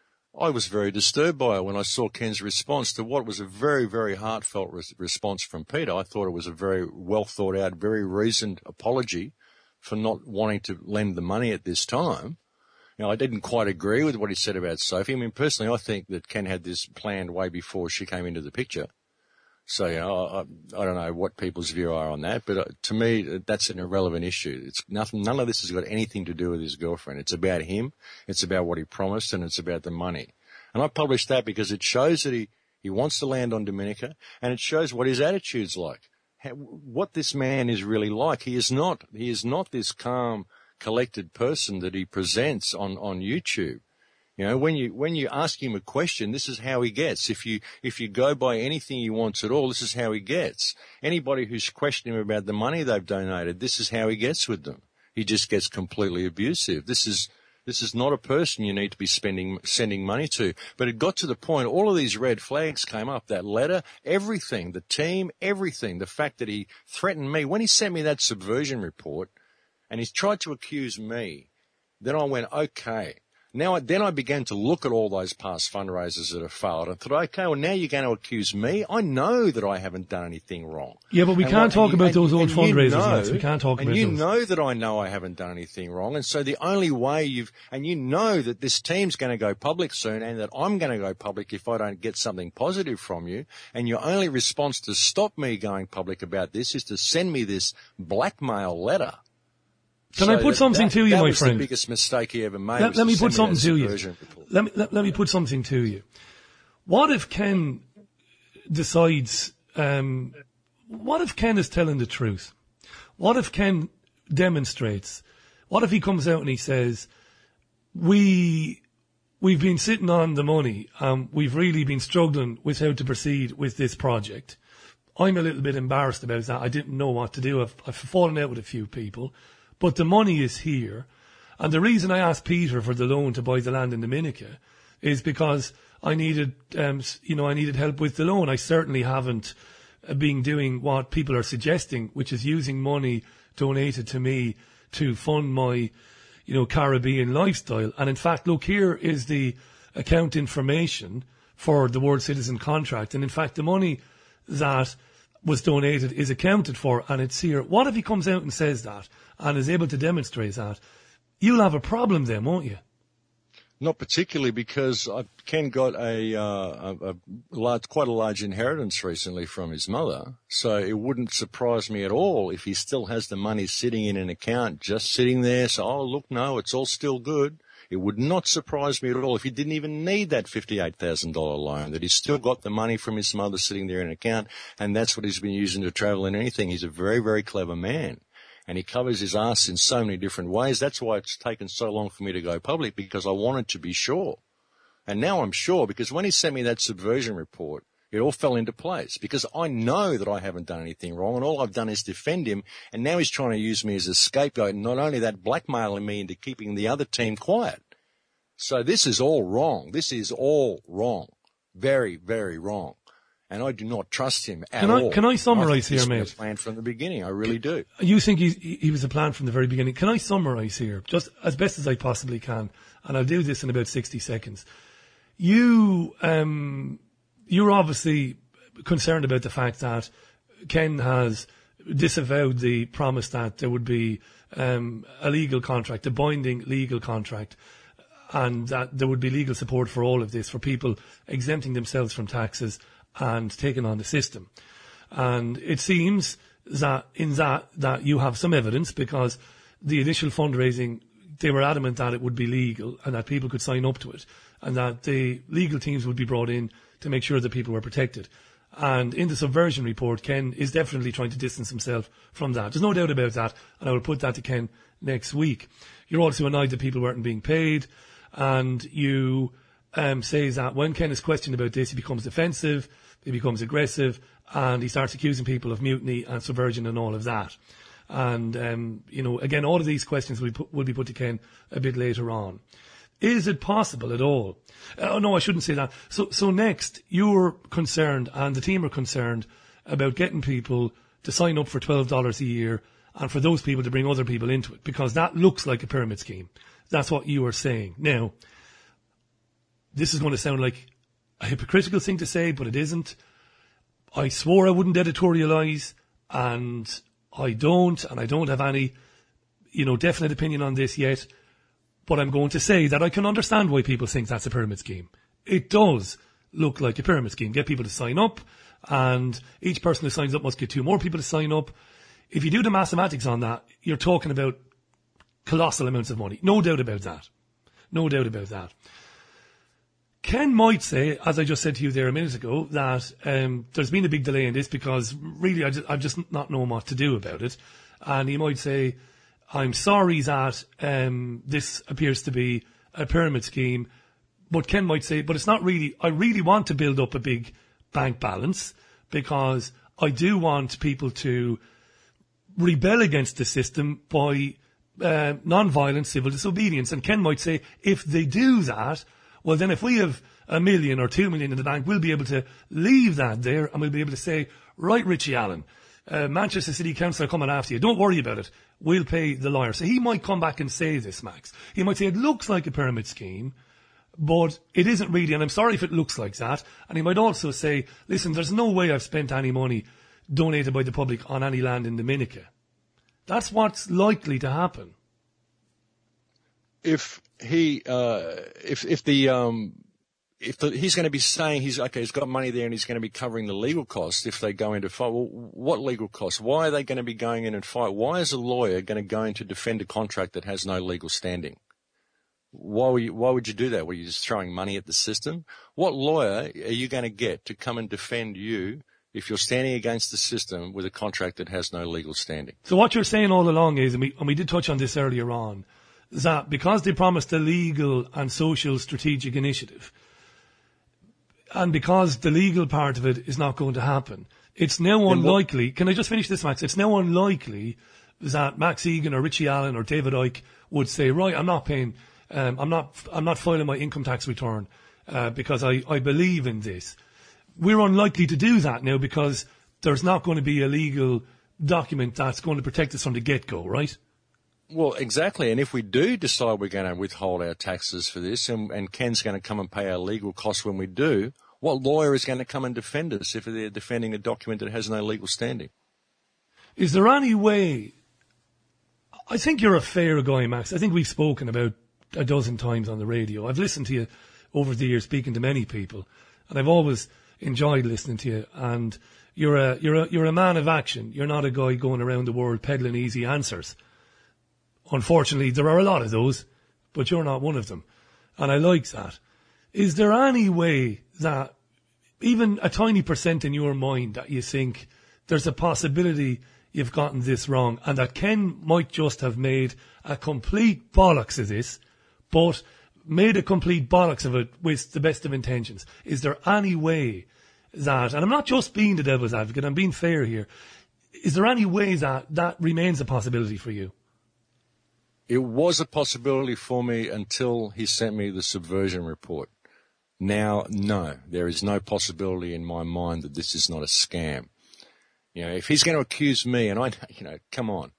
I was very disturbed by it when I saw Ken's response to what was a very, very heartfelt response from Peter. I thought it was a very well thought out, very reasoned apology for not wanting to lend the money at this time. I didn't quite agree with what he said about Sophie. I mean, personally, I think that Ken had this planned way before she came into the picture. So, I don't know what people's view are on that, but to me, that's an irrelevant issue. It's nothing. None of this has got anything to do with his girlfriend. It's about him. It's about what he promised, and it's about the money. And I published that because it shows that he wants to land on Dominica, and it shows what his attitude's like, what this man is really like. He is not this calm, collected person that he presents on YouTube. When you ask him a question, this is how he gets. If you go by anything he wants at all, this is how he gets. Anybody who's questioning him about the money they've donated, this is how he gets with them. He just gets completely abusive. This is not a person you need to be sending money to. But it got to the point, all of these red flags came up, that letter, everything, the team, everything, the fact that he threatened me. When he sent me that subversion report, and he's tried to accuse me, then I went, okay. Then I began to look at all those past fundraisers that have failed. I thought, okay, well, now you're going to accuse me? I know that I haven't done anything wrong. Yeah, but we can't talk about those old fundraisers. We can't talk about those. And you know that I know I haven't done anything wrong. And so the only way and you know that this team's going to go public soon and that I'm going to go public if I don't get something positive from you. And your only response to stop me going public about this is to send me this blackmail letter. Can I put something to you, my friend? That was the biggest mistake he ever made. Let me put something to you. Let me put something to you. What if Ken decides, what if Ken is telling the truth? What if Ken demonstrates? What if he comes out and he says, we've been sitting on the money, we've really been struggling with how to proceed with this project. I'm a little bit embarrassed about that. I didn't know what to do. I've fallen out with a few people. But the money is here. And the reason I asked Peter for the loan to buy the land in Dominica is because I needed help with the loan. I certainly haven't been doing what people are suggesting, which is using money donated to me to fund my, Caribbean lifestyle. And in fact, look, here is the account information for the World Citizen contract. And in fact, the money that was donated is accounted for and it's here. What if he comes out and says that and is able to demonstrate that? You'll have a problem then, won't you? Not particularly, because Ken got quite a large inheritance recently from his mother. So it wouldn't surprise me at all if he still has the money sitting in an account, just sitting there. So, oh, look, no, it's all still good. It would not surprise me at all if he didn't even need that $58,000 loan, that he's still got the money from his mother sitting there in an account, and that's what he's been using to travel and anything. He's a very, very clever man. And he covers his ass in so many different ways. That's why it's taken so long for me to go public, because I wanted to be sure. And now I'm sure, because when he sent me that subversion report, it all fell into place, because I know that I haven't done anything wrong, and all I've done is defend him. And now he's trying to use me as a scapegoat, and not only that, blackmailing me into keeping the other team quiet. So this is all wrong. This is all wrong. Very, very wrong. And I do not trust him at all. Can I summarise here, mate? This was planned from the beginning. I really do. You think he was a plan from the very beginning? Can I summarise here, just as best as I possibly can? And I'll do this in about 60 seconds. You're obviously concerned about the fact that Ken has disavowed the promise that there would be a legal contract, a binding legal contract, and that there would be legal support for all of this, for people exempting themselves from taxes and taking on the system. And it seems that that you have some evidence, because the initial fundraising, they were adamant that it would be legal and that people could sign up to it, and that the legal teams would be brought in to make sure that people were protected. And in the subversion report, Ken is definitely trying to distance himself from that. There's no doubt about that, and I will put that to Ken next week. You're also annoyed that people weren't being paid, and you say that when Ken is questioned about this, he becomes defensive, he becomes aggressive, and he starts accusing people of mutiny and subversion and all of that. And, again, all of these questions will be put to Ken a bit later on. Is it possible at all? No, I shouldn't say that. So next, you're concerned, and the team are concerned, about getting people to sign up for $12 a year, and for those people to bring other people into it, because that looks like a pyramid scheme. That's what you are saying. Now, this is going to sound like a hypocritical thing to say, but it isn't. I swore I wouldn't editorialise, and I don't have any, definite opinion on this yet. But I'm going to say that I can understand why people think that's a pyramid scheme. It does look like a pyramid scheme. Get people to sign up, and each person who signs up must get 2 more people to sign up. If you do the mathematics on that, you're talking about colossal amounts of money. No doubt about that. No doubt about that. Ken might say, as I just said to you there a minute ago, that there's been a big delay in this because really I've just not known what to do about it. And he might say, I'm sorry that this appears to be a pyramid scheme. But Ken might say, but it's not really. I really want to build up a big bank balance because I do want people to rebel against the system by non-violent civil disobedience. And Ken might say, if they do that, well, then if we have $1 million or $2 million in the bank, we'll be able to leave that there and we'll be able to say, right, Richie Allen, Manchester City Council are coming after you. Don't worry about it. We'll pay the lawyer. So he might come back and say this, Max. He might say it looks like a pyramid scheme, but it isn't really, and I'm sorry if it looks like that. And he might also say, listen, there's no way I've spent any money donated by the public on any land in Dominica. That's what's likely to happen. If he's going to be saying he's got money there and he's going to be covering the legal costs if they go into fight. Well, what legal costs? Why are they going to be going in and fight? Why is a lawyer going to go in to defend a contract that has no legal standing? Why would you do that? Were you just throwing money at the system? What lawyer are you going to get to come and defend you if you're standing against the system with a contract that has no legal standing? So what you're saying all along is, and we did touch on this earlier on, that because they promised a legal and social strategic initiative, and because the legal part of it is not going to happen, it's now unlikely. Can I just finish this, Max? It's now unlikely that Max Egan or Richie Allen or David Icke would say, right, I'm not paying, I'm not filing my income tax return because I believe in this. We're unlikely to do that now because there's not going to be a legal document that's going to protect us from the get-go, right? Well, exactly. And if we do decide we're going to withhold our taxes for this and Ken's going to come and pay our legal costs when we do, What lawyer is going to come and defend us if they're defending a document that has no legal standing? Is there any way... I think you're a fair guy, Max. I think we've spoken about a dozen times on the radio. I've listened to you over the years, speaking to many people, and I've always enjoyed listening to you. And you're a man of action. You're not a guy going around the world peddling easy answers. Unfortunately, there are a lot of those, but you're not one of them. And I like that. Is there any way that, even a tiny percent in your mind, that you think there's a possibility you've gotten this wrong and that Ken might just have made a complete bollocks of this, but made a complete bollocks of it with the best of intentions? Is there any way that, and I'm not just being the devil's advocate, I'm being fair here, is there any way that that remains a possibility for you? It was a possibility for me until he sent me the subversion report. Now, no, there is no possibility in my mind that this is not a scam. You know, if he's going to accuse me, and come on,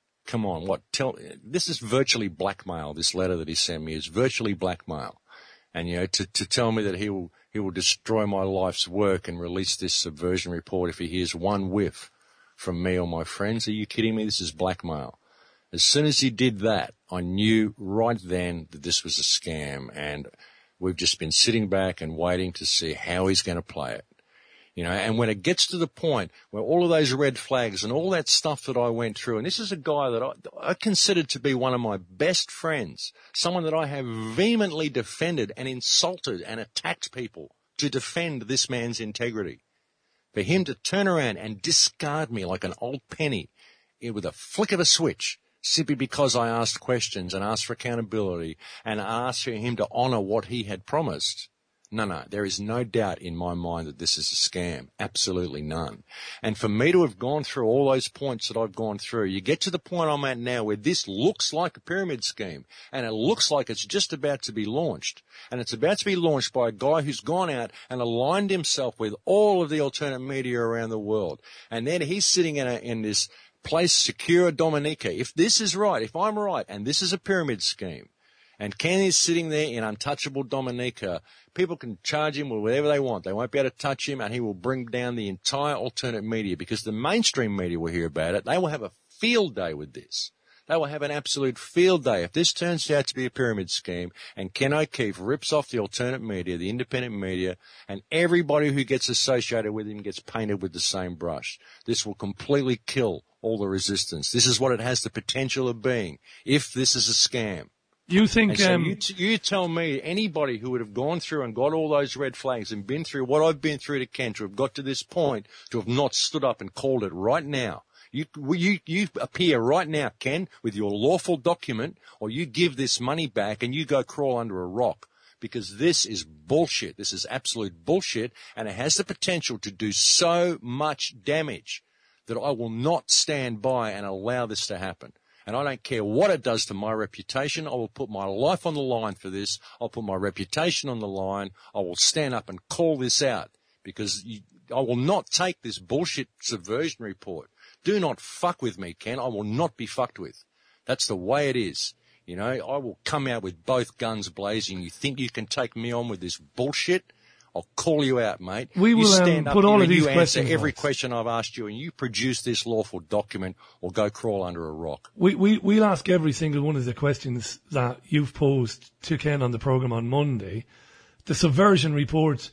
this is virtually blackmail. This letter that he sent me is virtually blackmail. And, to tell me that he will destroy my life's work and release this subversion report if he hears one whiff from me or my friends. Are you kidding me? This is blackmail. As soon as he did that, I knew right then that this was a scam, and we've just been sitting back and waiting to see how he's going to play it. And when it gets to the point where all of those red flags and all that stuff that I went through, and this is a guy that I considered to be one of my best friends, someone that I have vehemently defended and insulted and attacked people to defend this man's integrity. For him to turn around and discard me like an old penny with a flick of a switch, simply because I asked questions and asked for accountability and asked for him to honour what he had promised. No, there is no doubt in my mind that this is a scam. Absolutely none. And for me to have gone through all those points that I've gone through, you get to the point I'm at now where this looks like a pyramid scheme, and it looks like it's just about to be launched. And it's about to be launched by a guy who's gone out and aligned himself with all of the alternate media around the world. And then he's sitting in this place, Secure Dominica. If this is right, if I'm right, and this is a pyramid scheme, and Ken is sitting there in untouchable Dominica, people can charge him with whatever they want. They won't be able to touch him, and he will bring down the entire alternate media, because the mainstream media will hear about it. They will have a field day with this. They will have an absolute field day. If this turns out to be a pyramid scheme and Ken O'Keefe rips off the alternate media, the independent media, and everybody who gets associated with him gets painted with the same brush, this will completely kill all the resistance. This is what it has the potential of being if this is a scam. You think? So you tell me, anybody who would have gone through and got all those red flags and been through what I've been through to Ken, to have got to this point, to have not stood up and called it right now. You appear right now, Ken, with your lawful document, or you give this money back and you go crawl under a rock. Because this is bullshit. This is absolute bullshit, and it has the potential to do so much damage that I will not stand by and allow this to happen. And I don't care what it does to my reputation. I will put my life on the line for this. I'll put my reputation on the line. I will stand up and call this out, because I will not take this bullshit subversion report. Do not fuck with me, Ken. I will not be fucked with. That's the way it is. I will come out with both guns blazing. You think you can take me on with this bullshit? I'll call you out, mate. We will stand up put all of these you questions. Answer every question I've asked you, and you produce this lawful document, or go crawl under a rock. We'll ask every single one of the questions that you've posed to Ken on the programme on Monday. The subversion report,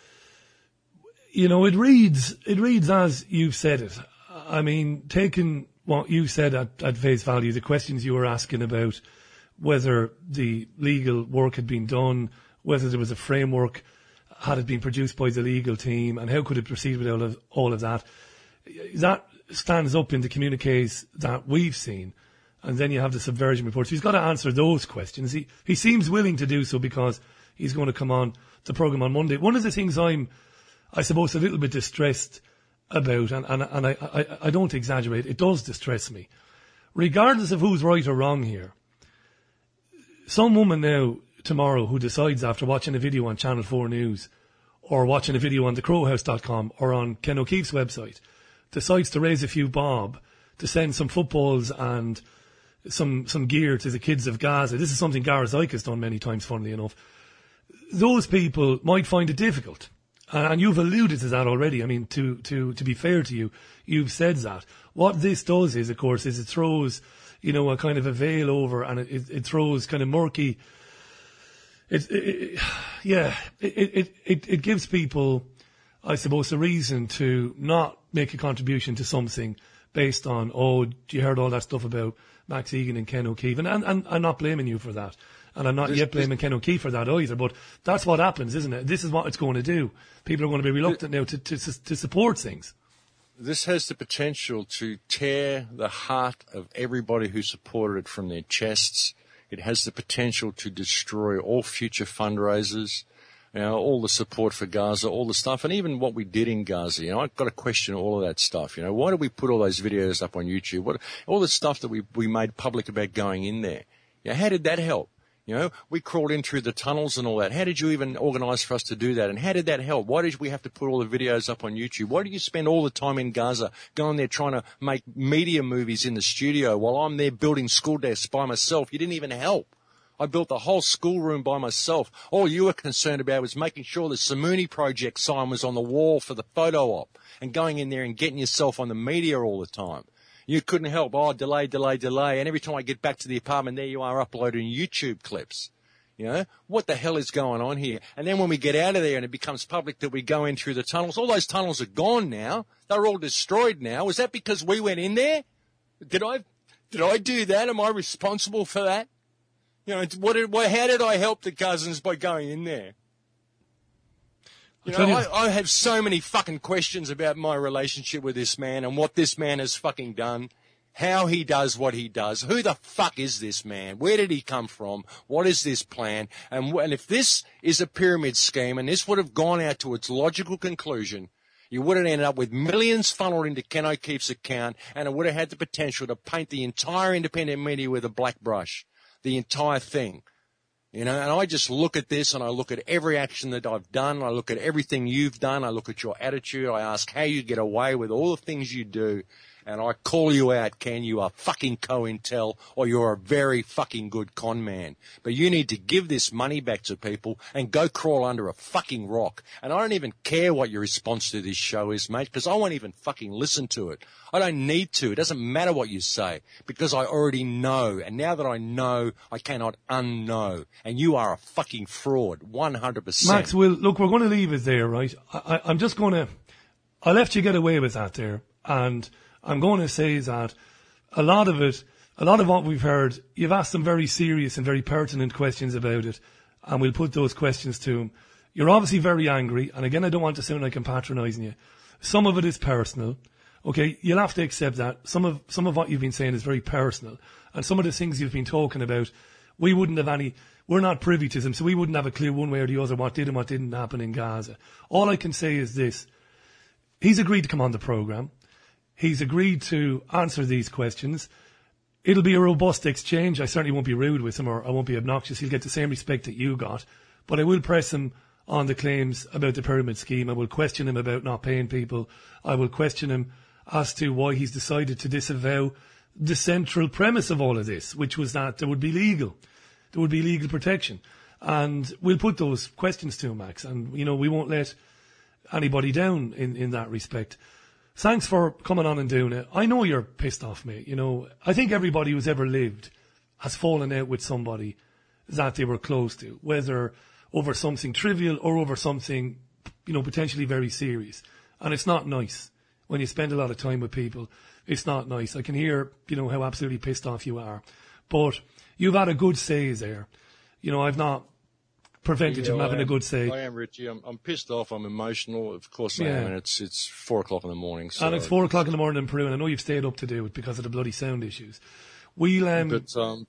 it reads as you've said it. I mean, taking what you said at face value, the questions you were asking about whether the legal work had been done, whether there was a framework, had it been produced by the legal team, and how could it proceed without all of that? That stands up in the communiques that we've seen. And then you have the subversion reports. He's got to answer those questions. He seems willing to do so because he's going to come on the programme on Monday. One of the things I'm, I suppose, a little bit distressed about, and I don't exaggerate, it does distress me. Regardless of who's right or wrong here, some woman now tomorrow who decides after watching a video on Channel 4 News or watching a video on thecrowhouse.com or on Ken O'Keefe's website decides to raise a few bob to send some footballs and some gear to the kids of Gaza. This is something Gareth Icke has done many times, funnily enough. Those people might find it difficult. And you've alluded to that already. I mean, to be fair to you, you've said that. What this does is, of course, is it throws, a kind of a veil over, and it throws kind of murky. It gives people, I suppose, a reason to not make a contribution to something based on, you heard all that stuff about Max Egan and Ken O'Keefe, and I'm not blaming you for that. And I'm not yet blaming Ken O'Keefe for that either, but that's what happens, isn't it? This is what it's going to do. People are going to be reluctant now to support things. This has the potential to tear the heart of everybody who supported it from their chests. It has the potential to destroy all future fundraisers, all the support for Gaza, all the stuff, and even what we did in Gaza. I've got to question all of that stuff. Why did we put all those videos up on YouTube? All the stuff that we made public about going in there. How did that help? We crawled in through the tunnels and all that. How did you even organise for us to do that? And how did that help? Why did we have to put all the videos up on YouTube? Why did you spend all the time in Gaza going there trying to make media movies in the studio while I'm there building school desks by myself? You didn't even help. I built the whole schoolroom by myself. All you were concerned about was making sure the Samuni Project sign was on the wall for the photo op and going in there and getting yourself on the media all the time. You couldn't help. Delay. And every time I get back to the apartment, there you are uploading YouTube clips. What the hell is going on here? And then when we get out of there and it becomes public that we go in through the tunnels, all those tunnels are gone now. They're all destroyed now. Was that because we went in there? Did I do that? Am I responsible for that? How did I help the cousins by going in there? I have so many fucking questions about my relationship with this man and what this man has fucking done, how he does what he does. Who the fuck is this man? Where did he come from? What is this plan? And if this is a pyramid scheme and this would have gone out to its logical conclusion, you would have ended up with millions funneled into Ken O'Keefe's account, and it would have had the potential to paint the entire independent media with a black brush, the entire thing. And I just look at this and I look at every action that I've done. I look at everything you've done. I look at your attitude. I ask how you get away with all the things you do. And I call you out, Ken, you are fucking COINTEL, or you're a very fucking good con man. But you need to give this money back to people and go crawl under a fucking rock. And I don't even care what your response to this show is, mate, because I won't even fucking listen to it. I don't need to. It doesn't matter what you say, because I already know. And now that I know, I cannot unknow. And you are a fucking fraud, 100%. Max, look, we're going to leave it there, right? I'm just going to... I left you get away with that there, and... I'm going to say that a lot of what we've heard, you've asked some very serious and very pertinent questions about it, and we'll put those questions to him. You're obviously very angry, and again, I don't want to sound like I'm patronising you. Some of it is personal. Okay, you'll have to accept that. Some of what you've been saying is very personal, and some of the things you've been talking about, we're not privy to them, so we wouldn't have a clue one way or the other what did and what didn't happen in Gaza. All I can say is this. He's agreed to come on the programme. He's agreed to answer these questions. It'll be a robust exchange. I certainly won't be rude with him, or I won't be obnoxious. He'll get the same respect that you got. But I will press him on the claims about the pyramid scheme. I will question him about not paying people. I will question him as to why he's decided to disavow the central premise of all of this, which was that there would be legal protection. And we'll put those questions to him, Max. And, we won't let anybody down in that respect. Thanks for coming on and doing it. I know you're pissed off, mate. I think everybody who's ever lived has fallen out with somebody that they were close to, whether over something trivial or over something, potentially very serious. And it's not nice when you spend a lot of time with people. It's not nice. I can hear, how absolutely pissed off you are. But you've had a good say there. I've not prevented you from having a good say. I am, Richie. I'm pissed off. I'm emotional. Of course I am. And it's 4:00 in the morning. So and it's 4:00 in the morning in Peru, and I know you've stayed up to do it because of the bloody sound issues. We'll put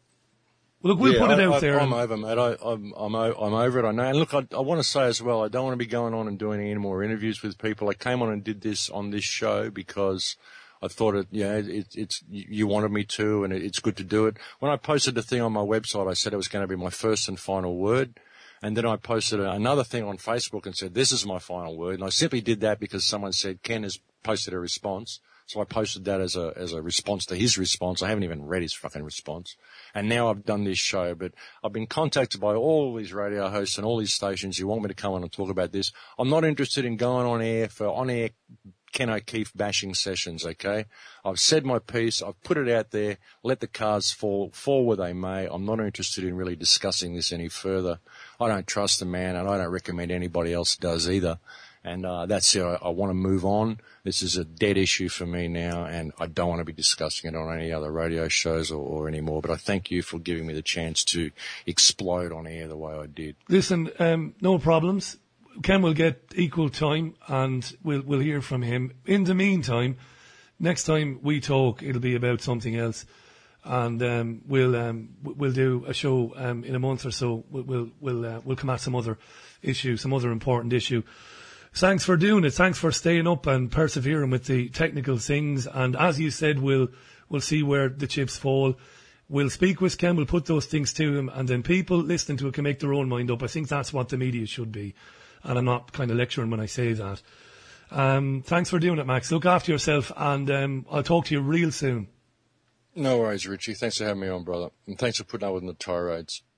it out there. I'm over, mate. I'm over it. I know. And look, I want to say as well, I don't want to be going on and doing any more interviews with people. I came on and did this on this show because I thought you wanted me to, and it's good to do it. When I posted the thing on my website, I said it was going to be my first and final word. And then I posted another thing on Facebook and said, this is my final word. And I simply did that because someone said, Ken has posted a response. So I posted that as a response to his response. I haven't even read his fucking response. And now I've done this show, but I've been contacted by all these radio hosts and all these stations who want me to come on and talk about this. I'm not interested in going on air for on-air Ken O'Keefe bashing sessions, okay? I've said my piece. I've put it out there. Let the cards fall where they may. I'm not interested in really discussing this any further. I don't trust the man, and I don't recommend anybody else does either. And that's it. I want to move on. This is a dead issue for me now, and I don't want to be discussing it on any other radio shows or anymore. But I thank you for giving me the chance to explode on air the way I did. Listen, no problems. Ken will get equal time, and we'll hear from him. In the meantime, next time we talk, it'll be about something else, and we'll do a show in a month or so. We'll come at some other issue, some other important issue. Thanks for doing it. Thanks for staying up and persevering with the technical things. And as you said, we'll see where the chips fall. We'll speak with Ken. We'll put those things to him, and then people listening to it can make their own mind up. I think that's what the media should be. And I'm not kind of lecturing when I say that. Thanks for doing it, Max. Look after yourself, and I'll talk to you real soon. No worries, Richie. Thanks for having me on, brother. And thanks for putting up with the tirades.